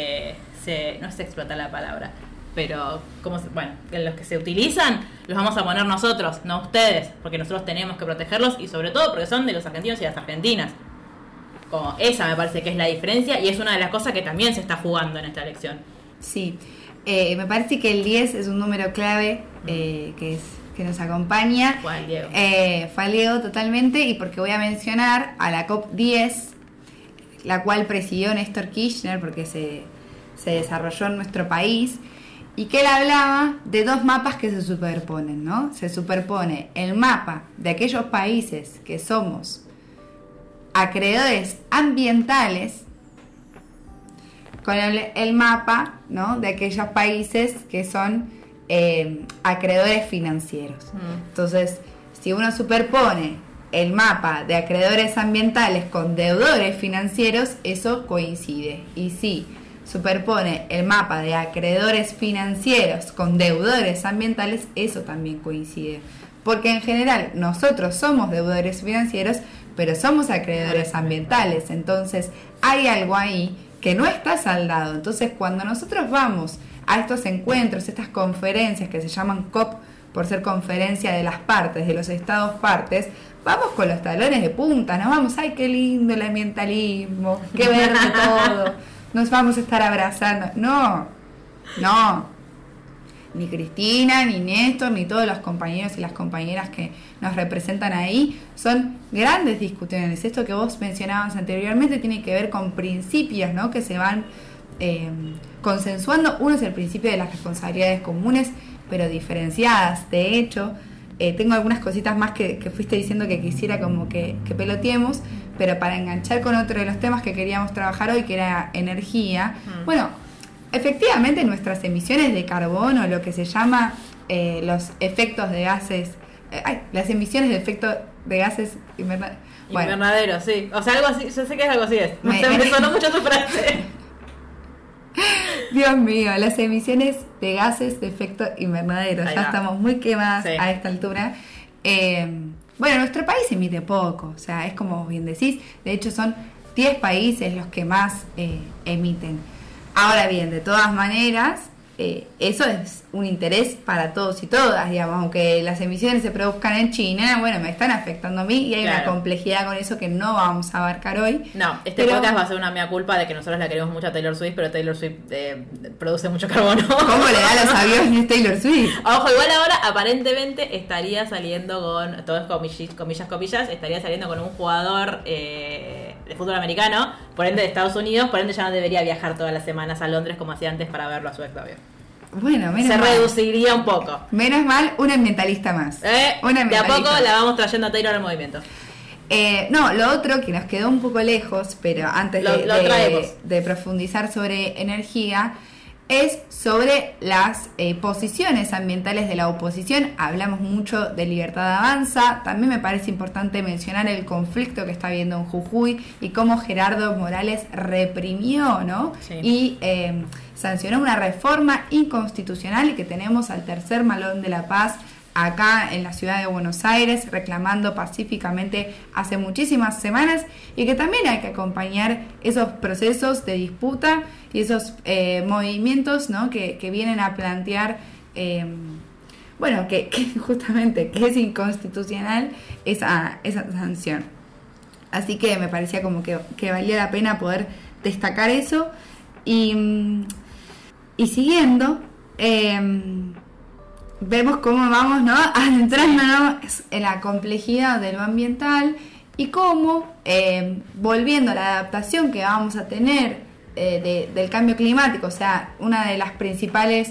Speaker 1: no se explota la palabra, pero en los que se utilizan, los vamos a poner nosotros, no ustedes, porque nosotros tenemos que protegerlos, y sobre todo porque son de los argentinos y las argentinas. Como esa me parece que es la diferencia, y es una de las cosas que también se está jugando en esta elección.
Speaker 3: Sí, me parece que el 10 es un número clave que nos acompaña.
Speaker 1: Fue el Diego.
Speaker 3: Fue el Diego totalmente, y porque voy a mencionar a la COP10, la cual presidió Néstor Kirchner, porque se desarrolló en nuestro país, y que él hablaba de dos mapas que se superponen, ¿no? Se superpone el mapa de aquellos países que somos acreedores ambientales con el mapa, ¿no?, de aquellos países que son acreedores financieros. Entonces, si uno superpone el mapa de acreedores ambientales con deudores financieros, eso coincide. Y si superpone el mapa de acreedores financieros con deudores ambientales, eso también coincide. Porque en general nosotros somos deudores financieros, pero somos acreedores ambientales. Entonces hay algo ahí que no está saldado. Entonces cuando nosotros vamos a estos encuentros, estas conferencias que se llaman COP por ser conferencia de las partes, de los estados partes, vamos con los talones de punta, nos vamos, ay, qué lindo el ambientalismo, qué verde todo, nos vamos a estar abrazando. No, ni Cristina, ni Néstor, ni todos los compañeros y las compañeras que nos representan ahí, son grandes discusiones. Esto que vos mencionabas anteriormente tiene que ver con principios, ¿no?, que se van consensuando. Uno es el principio de las responsabilidades comunes, pero diferenciadas. De hecho, tengo algunas cositas más que fuiste diciendo que quisiera como que peloteemos, pero para enganchar con otro de los temas que queríamos trabajar hoy, que era energía. Bueno, efectivamente nuestras emisiones de carbono, lo que se llama los efectos de gases, las emisiones de efecto de gases
Speaker 1: invernaderos, sí. O sea, algo así, yo sé que es algo así. Me sonó mucho tu frase.
Speaker 3: Dios mío, las emisiones de gases de efecto invernadero. Ya estamos muy quemadas a esta altura. Bueno, nuestro país emite poco, o sea, es como bien decís. De hecho, son 10 países los que más emiten. Ahora bien, de todas maneras, eso es un interés para todos y todas, digamos, aunque las emisiones se produzcan en China, bueno, me están afectando a mí y hay una complejidad con eso que no vamos a abarcar hoy.
Speaker 1: No, podcast va a ser una mea culpa de que nosotros la queremos mucho a Taylor Swift, pero Taylor Swift produce mucho carbono.
Speaker 3: ¿Cómo le da los aviones Taylor Swift?
Speaker 1: Ojo, igual ahora aparentemente estaría saliendo con, todo es comillas, estaría saliendo con un jugador de fútbol americano, por ende de Estados Unidos, por ende ya no debería viajar todas las semanas a Londres como hacía antes para verlo a su exnovio.
Speaker 3: Bueno, menos
Speaker 1: se
Speaker 3: mal.
Speaker 1: Reduciría un poco.
Speaker 3: Menos mal, un ambientalista más.
Speaker 1: De a poco la vamos trayendo a Taylor al movimiento.
Speaker 3: No, lo otro que nos quedó un poco lejos, pero antes de profundizar sobre energía, es sobre las posiciones ambientales de la oposición. Hablamos mucho de Libertad Avanza. También me parece importante mencionar el conflicto que está habiendo en Jujuy y cómo Gerardo Morales reprimió, ¿no? Sí. Y sancionó una reforma inconstitucional y que tenemos al tercer Malón de la Paz acá en la ciudad de Buenos Aires reclamando pacíficamente hace muchísimas semanas, y que también hay que acompañar esos procesos de disputa y esos movimientos, ¿no?, que vienen a plantear que justamente que es inconstitucional esa sanción. Así que me parecía como que valía la pena poder destacar eso. Y siguiendo, vemos cómo vamos, ¿no?, adentrándonos en la complejidad de lo ambiental y cómo, volviendo a la adaptación que vamos a tener del cambio climático, o sea, una de las principales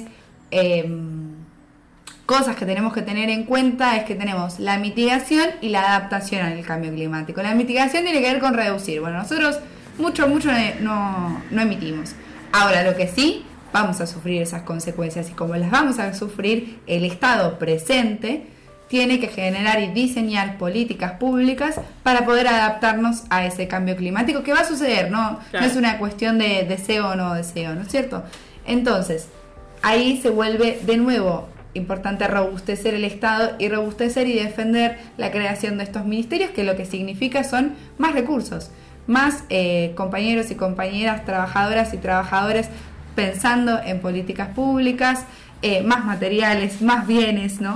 Speaker 3: cosas que tenemos que tener en cuenta es que tenemos la mitigación y la adaptación al cambio climático. La mitigación tiene que ver con reducir. Bueno, nosotros mucho no emitimos. Ahora, lo que sí, vamos a sufrir esas consecuencias, y como las vamos a sufrir, el Estado presente tiene que generar y diseñar políticas públicas para poder adaptarnos a ese cambio climático que va a suceder, ¿no? Claro. No es una cuestión de deseo o no deseo, ¿no es cierto? Entonces, ahí se vuelve de nuevo importante robustecer el Estado y robustecer y defender la creación de estos ministerios, que lo que significa son más recursos, más compañeros y compañeras, trabajadoras y trabajadores pensando en políticas públicas, más materiales, más bienes, ¿no?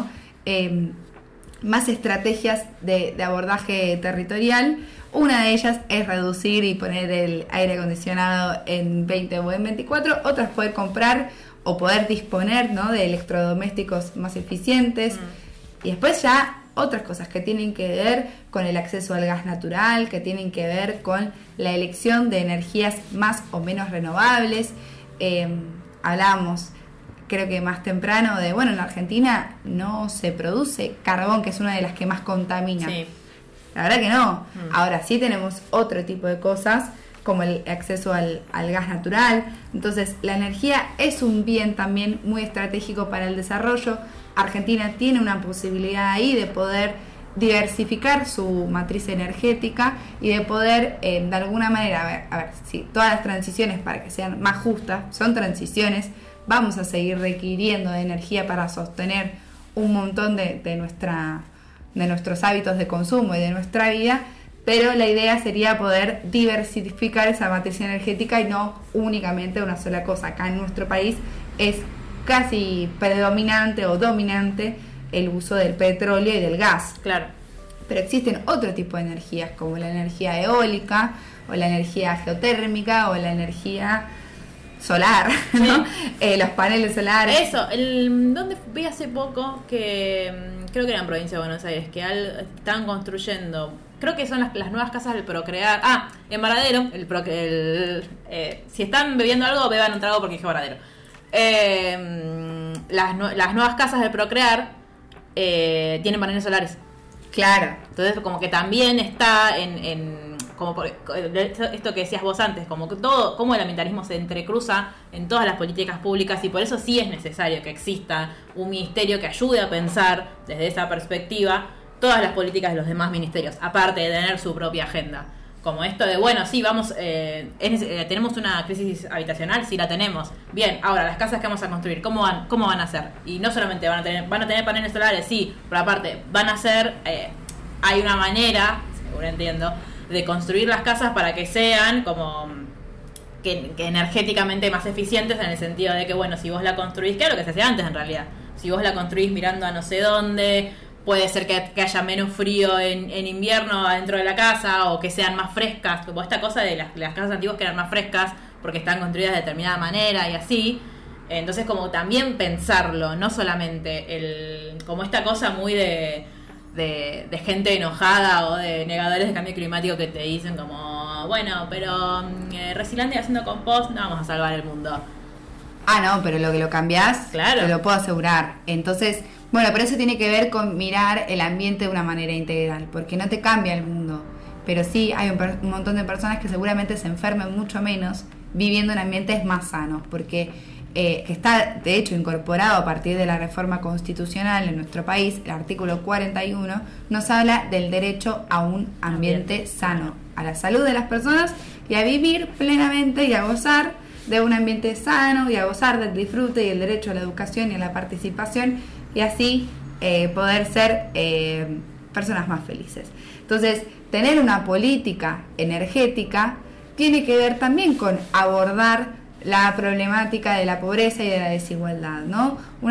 Speaker 3: Más estrategias de abordaje territorial. Una de ellas es reducir y poner el aire acondicionado en 20 o en 24, otras poder comprar o poder disponer, ¿no?, de electrodomésticos más eficientes. Y después ya otras cosas que tienen que ver con el acceso al gas natural, que tienen que ver con la elección de energías más o menos renovables. Hablamos, creo que más temprano, de, bueno, en la Argentina no se produce carbón, que es una de las que más contamina. Sí. La verdad que no. Ahora sí tenemos otro tipo de cosas, como el acceso al gas natural. Entonces, la energía es un bien también muy estratégico para el desarrollo. Argentina tiene una posibilidad ahí de poder diversificar su matriz energética y de poder, de alguna manera, a ver, si todas las transiciones, para que sean más justas, son transiciones, vamos a seguir requiriendo de energía para sostener un montón de nuestros hábitos de consumo y de nuestra vida, pero la idea sería poder diversificar esa matriz energética y no únicamente una sola cosa. Acá en nuestro país es casi predominante o dominante el uso del petróleo y del gas.
Speaker 1: Claro.
Speaker 3: Pero existen otro tipo de energías, como la energía eólica, o la energía geotérmica, o la energía solar, ¿no? Los paneles solares.
Speaker 1: Eso, ¿dónde vi hace poco que creo que era en provincia de Buenos Aires, que estaban construyendo, creo que son las nuevas casas del Procrear. En Varadero, si están bebiendo algo, beban un trago porque dije Varadero. Las nuevas casas del Procrear tienen paneles solares.
Speaker 3: Claro.
Speaker 1: Entonces, como que también está como esto que decías vos antes, como que cómo el ambientalismo se entrecruza en todas las políticas públicas, y por eso sí es necesario que exista un ministerio que ayude a pensar desde esa perspectiva todas las políticas de los demás ministerios, aparte de tener su propia agenda. Como esto de, bueno, sí, vamos, tenemos una crisis habitacional, sí la tenemos. Bien, ahora, las casas que vamos a construir, ¿cómo van a ser? Y no solamente van a tener paneles solares, sí, pero aparte, van a ser, hay una manera, según entiendo, de construir las casas para que sean como que energéticamente más eficientes, en el sentido de que, bueno, si vos la construís, que es lo que se hacía antes en realidad, si vos la construís mirando a no sé dónde, puede ser que haya menos frío en invierno adentro de la casa, o que sean más frescas, como esta cosa de las casas antiguas que eran más frescas porque están construidas de determinada manera y así. Entonces, como también pensarlo, no solamente como esta cosa muy de gente enojada o de negadores de cambio climático que te dicen como, bueno, pero Resilandia haciendo compost, no vamos a salvar el mundo.
Speaker 3: No, pero lo que lo cambiás,
Speaker 1: claro,
Speaker 3: te lo puedo asegurar. Entonces, bueno, pero eso tiene que ver con mirar el ambiente de una manera integral, porque no te cambia el mundo, pero sí hay un montón de personas que seguramente se enfermen mucho menos viviendo en ambientes más sanos, porque que está de hecho incorporado a partir de la reforma constitucional en nuestro país, el artículo 41 nos habla del derecho a un ambiente sano, a la salud de las personas y a vivir plenamente y a gozar de un ambiente sano y a gozar del disfrute y el derecho a la educación y a la participación, y así poder ser personas más felices. Entonces, tener una política energética tiene que ver también con abordar la problemática de la pobreza y de la desigualdad, ¿no? Un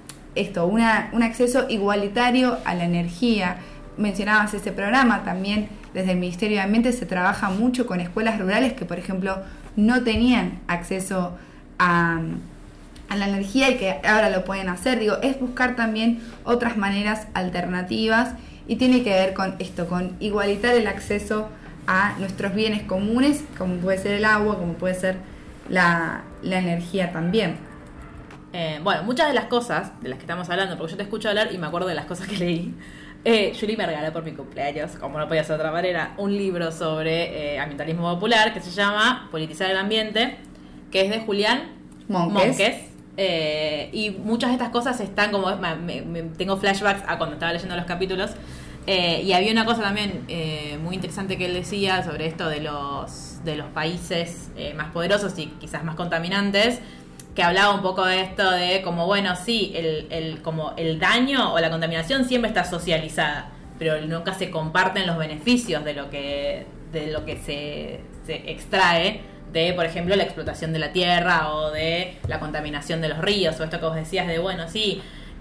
Speaker 3: acceso igualitario a la energía. Mencionabas ese programa, también desde el Ministerio de Ambiente se trabaja mucho con escuelas rurales que, por ejemplo, no tenían acceso a la energía y que ahora lo pueden hacer. Es buscar también otras maneras alternativas, y tiene que ver con esto, con igualitar el acceso a nuestros bienes comunes, como puede ser el agua, como puede ser la energía también.
Speaker 1: Bueno, muchas de las cosas de las que estamos hablando, porque yo te escucho hablar y me acuerdo de las cosas que leí. Julie me regaló por mi cumpleaños, como no podía ser de otra manera, un libro sobre ambientalismo popular que se llama Politizar el Ambiente, que es de Julián Monques. Y muchas de estas cosas están como... tengo flashbacks a cuando estaba leyendo los capítulos. Y había una cosa también muy interesante que él decía sobre esto de los países más poderosos y quizás más contaminantes, que hablaba un poco de esto de como, bueno, sí, como el daño o la contaminación siempre está socializada, pero nunca se comparten los beneficios de lo que se extrae de, por ejemplo, la explotación de la tierra o de la contaminación de los ríos, o esto que vos decías de, bueno, sí,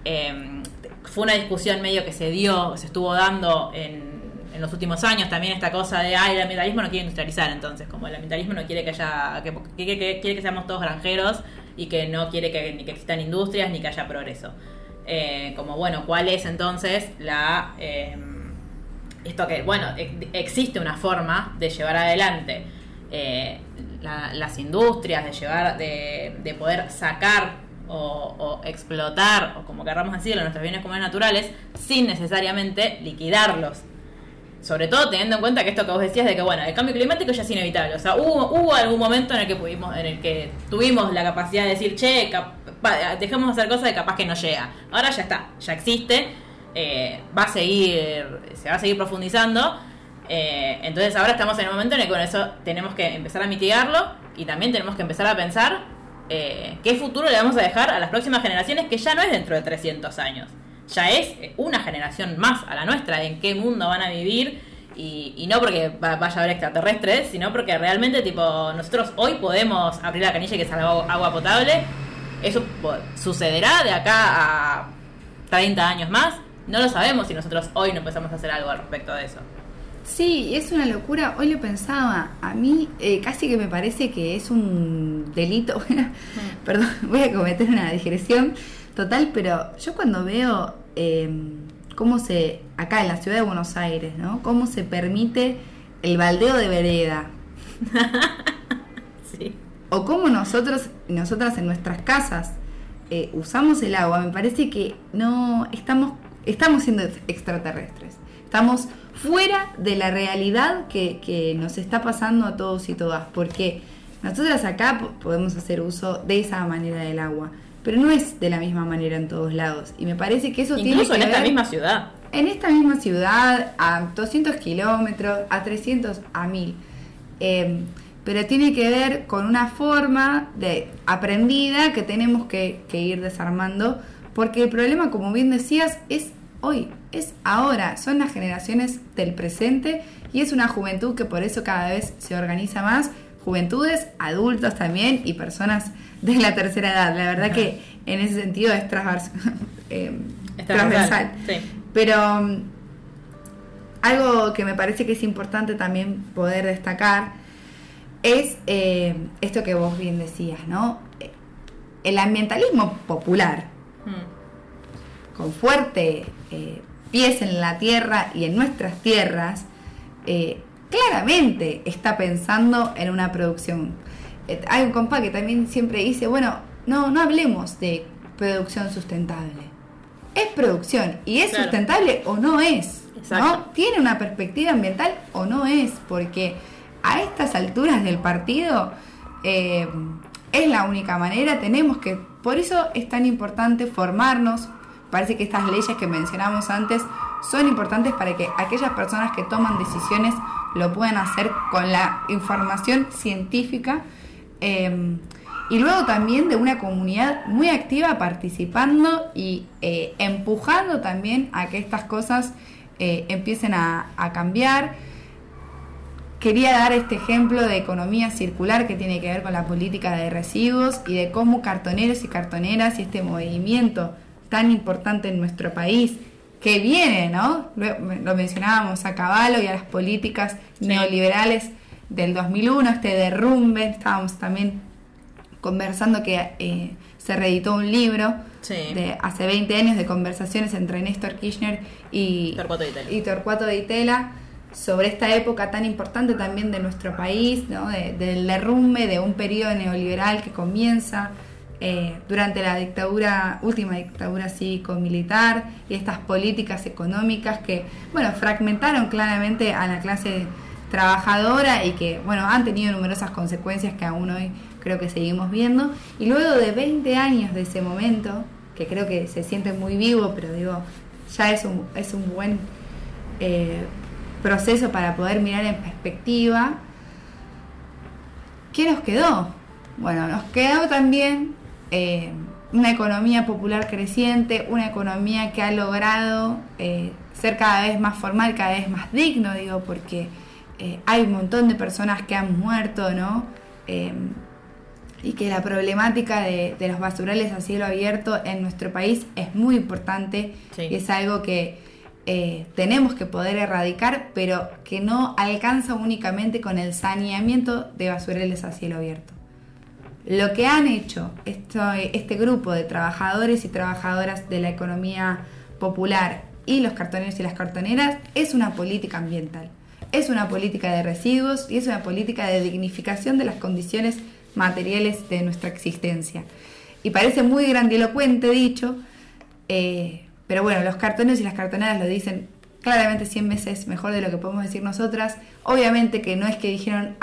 Speaker 1: fue una discusión medio que se estuvo dando en los últimos años también, esta cosa de, el ambientalismo no quiere industrializar, entonces, como el ambientalismo no quiere que haya, que quiere que seamos todos granjeros y que no quiere ni que existan industrias ni que haya progreso. Como, bueno, ¿cuál es entonces esto que, bueno, existe una forma de llevar adelante las industrias, de poder sacar o explotar, o como queramos decirlo, nuestros bienes comunes naturales sin necesariamente liquidarlos? Sobre todo teniendo en cuenta que esto que vos decías de que, bueno, el cambio climático ya es inevitable. O sea, hubo algún momento en el que tuvimos la capacidad de decir, che, dejemos de hacer cosas que capaz que no llega. Ahora ya está, ya existe, se va a seguir profundizando. Entonces ahora estamos en el momento en el que con eso tenemos que empezar a mitigarlo, y también tenemos que empezar a pensar qué futuro le vamos a dejar a las próximas generaciones, que ya no es dentro de 300 años. Ya es una generación más a la nuestra, en qué mundo van a vivir, y no porque vaya a haber extraterrestres, sino porque realmente, tipo, nosotros hoy podemos abrir la canilla y que salga agua potable. Eso sucederá de acá a 30 años más? No lo sabemos si nosotros hoy no empezamos a hacer algo al respecto de eso.
Speaker 3: Sí, es una locura. Hoy lo pensaba. A mí casi que me parece que es un delito. Perdón, voy a cometer una digresión total, pero yo cuando veo cómo acá en la ciudad de Buenos Aires, ¿no? Cómo se permite el baldeo de vereda.
Speaker 1: Sí.
Speaker 3: O cómo nosotras en nuestras casas usamos el agua. Me parece que no estamos siendo extraterrestres. Estamos fuera de la realidad que nos está pasando a todos y todas, porque nosotras acá podemos hacer uso de esa manera del agua, pero no es de la misma manera en todos lados, y me parece que eso
Speaker 1: incluso
Speaker 3: tiene que
Speaker 1: en esta
Speaker 3: ver,
Speaker 1: misma ciudad.
Speaker 3: En esta misma ciudad, a 200 kilómetros, a 300, a 1000. Pero tiene que ver con una forma de aprendida que tenemos que ir desarmando, porque el problema, como bien decías, es hoy, es ahora, son las generaciones del presente, y es una juventud que por eso cada vez se organiza más, juventudes, adultos también, y personas de la tercera edad. La verdad que en ese sentido es transversal.
Speaker 1: Sí.
Speaker 3: Pero algo que me parece que es importante también poder destacar es esto que vos bien decías, ¿no? El ambientalismo popular, con fuerte pies en la tierra y en nuestras tierras, claramente está pensando en una producción. Hay un compa que también siempre dice, bueno, no hablemos de producción sustentable. Es producción, y es sustentable o no es, ¿no? Tiene una perspectiva ambiental o no es, porque a estas alturas del partido es la única manera. Por eso es tan importante formarnos. Parece que estas leyes que mencionamos antes son importantes para que aquellas personas que toman decisiones lo puedan hacer con la información científica, y luego también de una comunidad muy activa participando y empujando también a que estas cosas empiecen a cambiar. Quería dar este ejemplo de economía circular que tiene que ver con la política de residuos y de cómo cartoneros y cartoneras y este movimiento tan importante en nuestro país que viene, ¿no? Lo mencionábamos a caballo, y a las políticas neoliberales del 2001, este derrumbe. Estábamos también conversando que se reeditó un libro de hace 20 años de conversaciones entre Néstor Kirchner y Torcuato Di Tella sobre esta época tan importante también de nuestro país, ¿no? Del derrumbe de un periodo neoliberal que comienza durante la última dictadura cívico-militar, y estas políticas económicas que, bueno, fragmentaron claramente a la clase trabajadora y que, bueno, han tenido numerosas consecuencias que aún hoy creo que seguimos viendo. Y luego de 20 años de ese momento, que creo que se siente muy vivo, pero digo, ya es un buen proceso para poder mirar en perspectiva. ¿Qué nos quedó? Bueno, nos quedó también una economía popular creciente, una economía que ha logrado ser cada vez más formal, cada vez más digno, digo, porque hay un montón de personas que han muerto, ¿no? Y que la problemática de los basurales a cielo abierto en nuestro país es muy importante, y es algo que tenemos que poder erradicar, pero que no alcanza únicamente con el saneamiento de basurales a cielo abierto. Lo que han hecho este grupo de trabajadores y trabajadoras de la economía popular y los cartoneros y las cartoneras es una política ambiental, es una política de residuos y es una política de dignificación de las condiciones materiales de nuestra existencia. Y parece muy grandilocuente dicho, pero bueno, los cartoneros y las cartoneras lo dicen claramente 100 veces mejor de lo que podemos decir nosotras. Obviamente que no es que dijeron,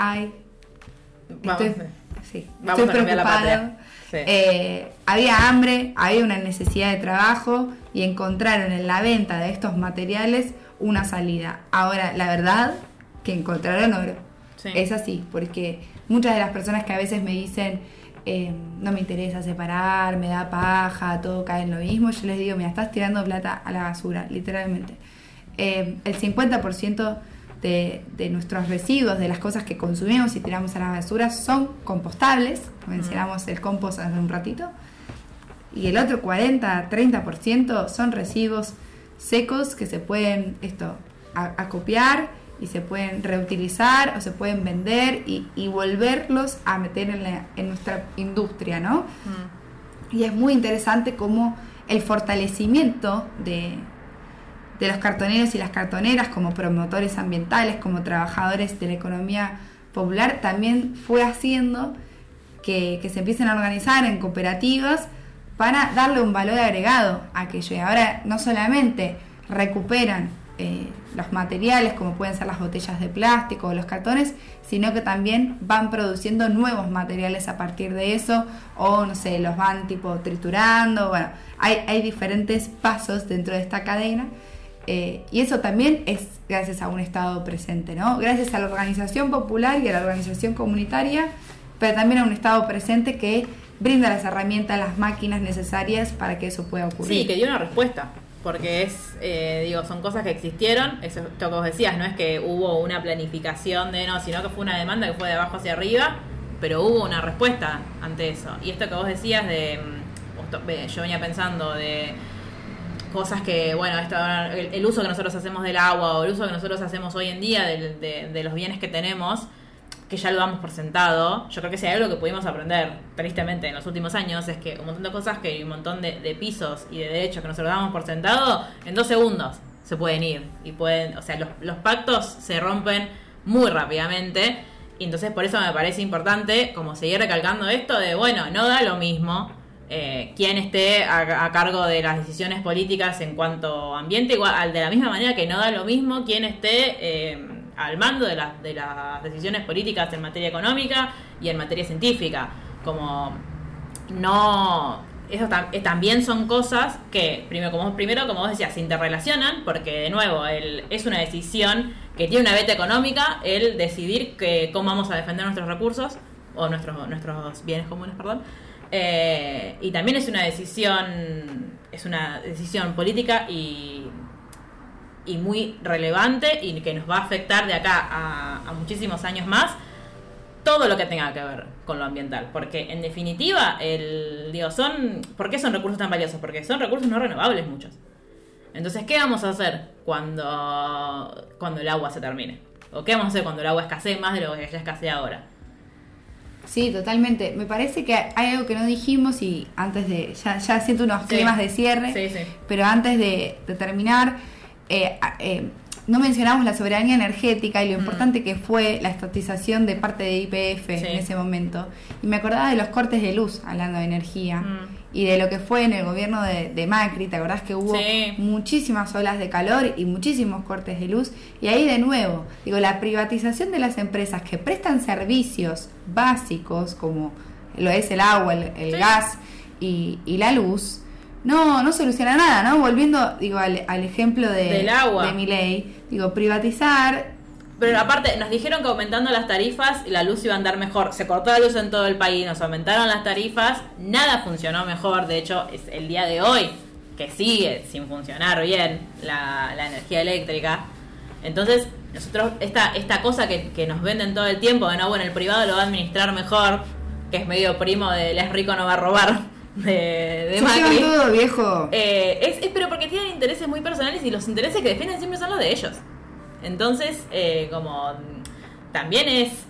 Speaker 3: estoy preocupado. Había hambre, había una necesidad de trabajo, y encontraron en la venta de estos materiales una salida. Ahora, la verdad que encontraron oro. Es así, porque muchas de las personas que a veces me dicen no me interesa separar, me da paja, todo cae en lo mismo, yo les digo, mira, estás tirando plata a la basura, literalmente. El 50% de nuestros residuos, de las cosas que consumimos y tiramos a la basura, son compostables. Mencionamos el compost hace un ratito. y el otro 40-30% son residuos secos que se pueden acopiar y se pueden reutilizar o se pueden vender y volverlos a meter en nuestra industria, ¿no? Y es muy interesante cómo el fortalecimiento de los cartoneros y las cartoneras como promotores ambientales, como trabajadores de la economía popular, también fue haciendo que se empiecen a organizar en cooperativas para darle un valor agregado a aquello. Y ahora no solamente recuperan los materiales, como pueden ser las botellas de plástico o los cartones, sino que también van produciendo nuevos materiales a partir de eso, o no sé, los van tipo triturando. Bueno, hay diferentes pasos dentro de esta cadena, y eso también es gracias a un Estado presente, ¿no? Gracias a la organización popular y a la organización comunitaria, pero también a un Estado presente que brinda las herramientas, las máquinas necesarias para que eso pueda ocurrir.
Speaker 1: Sí, que dio una respuesta. Porque son cosas que existieron, eso es lo que vos decías, no es que hubo una planificación sino que fue una demanda que fue de abajo hacia arriba, pero hubo una respuesta ante eso. Y esto que vos decías yo venía pensando de cosas que, el uso que nosotros hacemos del agua o el uso que nosotros hacemos hoy en día de los bienes que tenemos, que ya lo damos por sentado. Yo creo que si hay algo que pudimos aprender tristemente en los últimos años es que un montón de cosas, que hay un montón de pisos y de derechos que nosotros damos por sentado, en 2 segundos se pueden ir y los pactos se rompen muy rápidamente. Y entonces por eso me parece importante como seguir recalcando esto de no da lo mismo quien esté a cargo de las decisiones políticas en cuanto a ambiente, igual de la misma manera que no da lo mismo quien esté al mando de las decisiones políticas en materia económica y en materia científica. También son cosas que primero como vos decías, se interrelacionan, porque de nuevo es una decisión que tiene una beta económica, el decidir cómo vamos a defender nuestros recursos o nuestros bienes comunes, y también es una decisión política y muy relevante, y que nos va a afectar de acá a muchísimos años más, todo lo que tenga que ver con lo ambiental, porque en definitiva ¿por qué son recursos tan valiosos? Porque son recursos no renovables muchos. Entonces, ¿qué vamos a hacer cuando el agua se termine? ¿O qué vamos a hacer cuando el agua escasee más de lo que ya escasea ahora?
Speaker 3: Sí, totalmente. Me parece que hay algo que no dijimos, y antes de ya siento unos climas de cierre, sí. Pero antes de terminar, no mencionamos la soberanía energética y lo importante que fue la estatización de parte de YPF en ese momento. Y me acordaba de los cortes de luz, hablando de energía, y de lo que fue en el gobierno de Macri. ¿Te acordás que hubo muchísimas olas de calor y muchísimos cortes de luz? Y ahí de nuevo, la privatización de las empresas que prestan servicios básicos, como lo es el agua, el gas y la luz, no soluciona nada, ¿no? Volviendo, al ejemplo del agua, de Milei, privatizar.
Speaker 1: Pero aparte, nos dijeron que aumentando las tarifas la luz iba a andar mejor. Se cortó la luz en todo el país, nos aumentaron las tarifas, nada funcionó mejor. De hecho, es el día de hoy que sigue sin funcionar bien la energía eléctrica. Entonces, nosotros, esta cosa que nos venden todo el tiempo, de el privado lo va a administrar mejor, que es medio primo de el es rico no va a robar, de Macri.
Speaker 3: Todo, viejo.
Speaker 1: Pero porque tienen intereses muy personales, y los intereses que defienden siempre son los de ellos. Entonces, también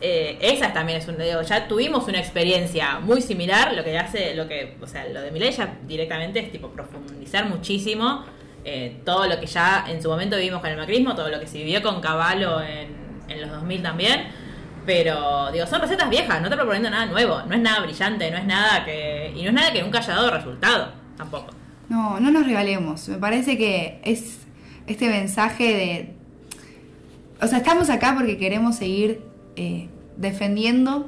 Speaker 1: ya tuvimos una experiencia muy similar. Lo de Milei ya directamente es profundizar muchísimo todo lo que ya en su momento vivimos con el macrismo, todo lo que se vivió con Cavallo en los 2000 también. Pero, son recetas viejas, no está proponiendo nada nuevo, no es nada brillante, no es nada que nunca haya dado resultado, tampoco.
Speaker 3: No nos regalemos. Me parece que es este mensaje de... estamos acá porque queremos seguir defendiendo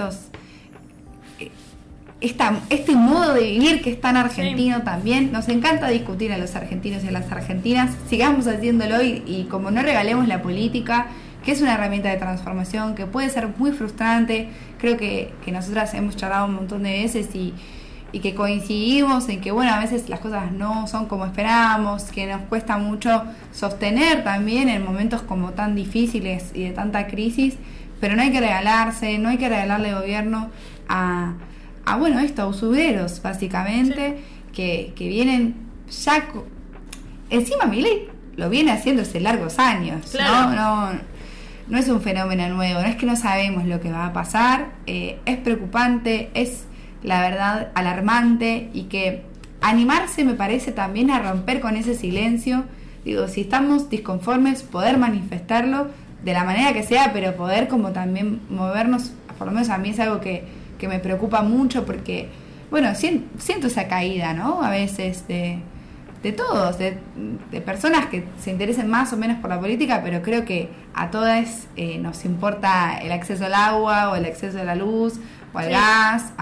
Speaker 3: este modo de vivir que es tan argentino también. Nos encanta discutir a los argentinos y a las argentinas. Sigamos haciéndolo y como no regalemos la política, que es una herramienta de transformación que puede ser muy frustrante. Creo que nosotras hemos charlado un montón de veces y que coincidimos en que, a veces las cosas no son como esperábamos, que nos cuesta mucho sostener también en momentos como tan difíciles y de tanta crisis, pero no hay que regalarse, no hay que regalarle gobierno a usureros, básicamente, que vienen ya... Encima Milei lo viene haciendo hace largos años,
Speaker 1: claro.
Speaker 3: No es un fenómeno nuevo, no es que no sabemos lo que va a pasar, es preocupante, es la verdad alarmante, y que animarse me parece también a romper con ese silencio. Digo, si estamos disconformes, poder manifestarlo de la manera que sea, pero poder como también movernos, por lo menos a mí es algo que me preocupa mucho, porque, bueno, siento esa caída, ¿no? A veces de todos, de personas que se interesen más o menos por la política, pero creo que a todas nos importa el acceso al agua, o el acceso a la luz, o al gas,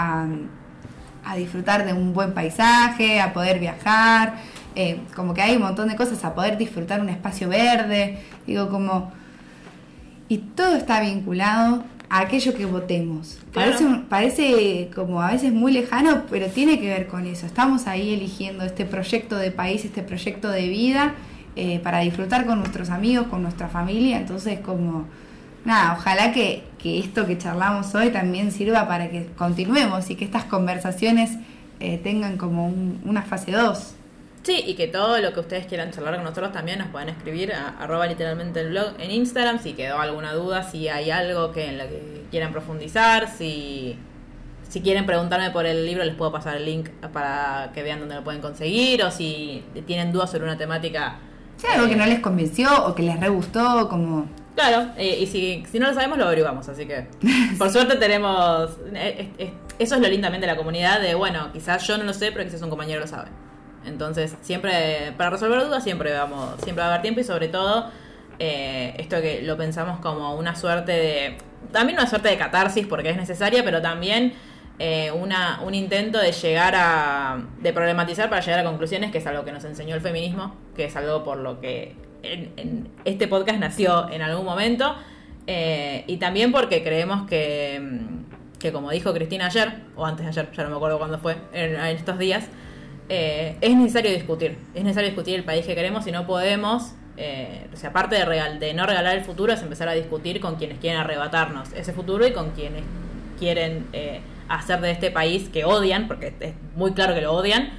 Speaker 3: a disfrutar de un buen paisaje, a poder viajar, como que hay un montón de cosas, a poder disfrutar un espacio verde, digo, como... Y todo está vinculado a aquello que votemos.
Speaker 1: Claro.
Speaker 3: Parece como a veces muy lejano, pero tiene que ver con eso. Estamos ahí eligiendo este proyecto de país, este proyecto de vida, para disfrutar con nuestros amigos, con nuestra familia. Entonces, como, nada, ojalá que esto que charlamos hoy también sirva para que continuemos y que estas conversaciones tengan como una fase 2.
Speaker 1: Sí, y que todo lo que ustedes quieran charlar con nosotros también nos pueden escribir a @literalmente el blog en Instagram, si quedó alguna duda, si hay algo en lo que quieran profundizar, si quieren preguntarme por el libro les puedo pasar el link para que vean dónde lo pueden conseguir, o si tienen dudas sobre una temática.
Speaker 3: Si hay algo que no les convenció o que les re gustó, como...
Speaker 1: Claro, y si no lo sabemos lo averiguamos, así que por suerte tenemos... eso es lo lindo también de la comunidad, de bueno, quizás yo no lo sé, pero quizás un compañero lo sabe. Entonces, siempre, para resolver dudas, siempre va a haber tiempo, y sobre todo, esto que lo pensamos como una suerte de... También una suerte de catarsis, porque es necesaria, pero también un intento de de problematizar para llegar a conclusiones, que es algo que nos enseñó el feminismo, que es algo por lo que en este podcast nació en algún momento, y también porque creemos que como dijo Cristina ayer, o antes de ayer, ya no me acuerdo cuándo fue, en estos días, es necesario discutir el país que queremos, y no podemos, o sea, aparte de no regalar el futuro, es empezar a discutir con quienes quieren arrebatarnos ese futuro, y con quienes quieren hacer de este país, que odian, porque es muy claro que lo odian,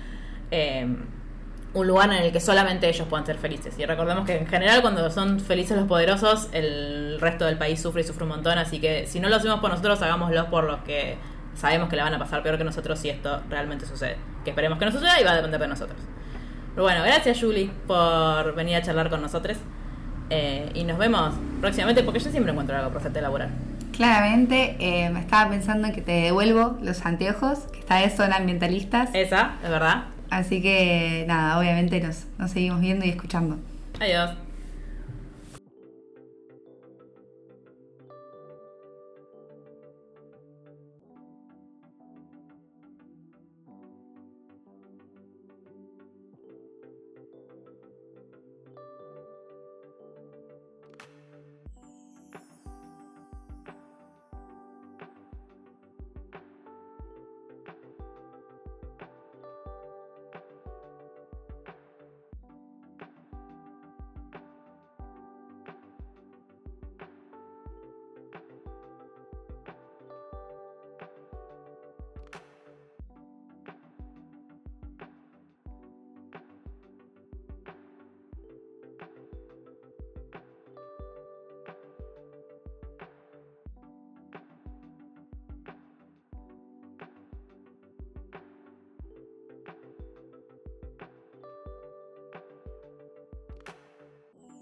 Speaker 1: un lugar en el que solamente ellos puedan ser felices. Y recordemos que en general, cuando son felices los poderosos, el resto del país sufre un montón, así que si no lo hacemos por nosotros, hagámoslo por los que sabemos que la van a pasar peor que nosotros si esto realmente sucede. Que esperemos que no suceda, y va a depender de nosotros. Pero bueno, gracias Julie por venir a charlar con nosotros. Y nos vemos próximamente, porque yo siempre encuentro algo para hacerte elaborar.
Speaker 3: Claramente, me estaba pensando en que te devuelvo los anteojos, que esta vez son ambientalistas.
Speaker 1: Esa, es verdad.
Speaker 3: Así que nada, obviamente nos seguimos viendo y escuchando.
Speaker 1: Adiós.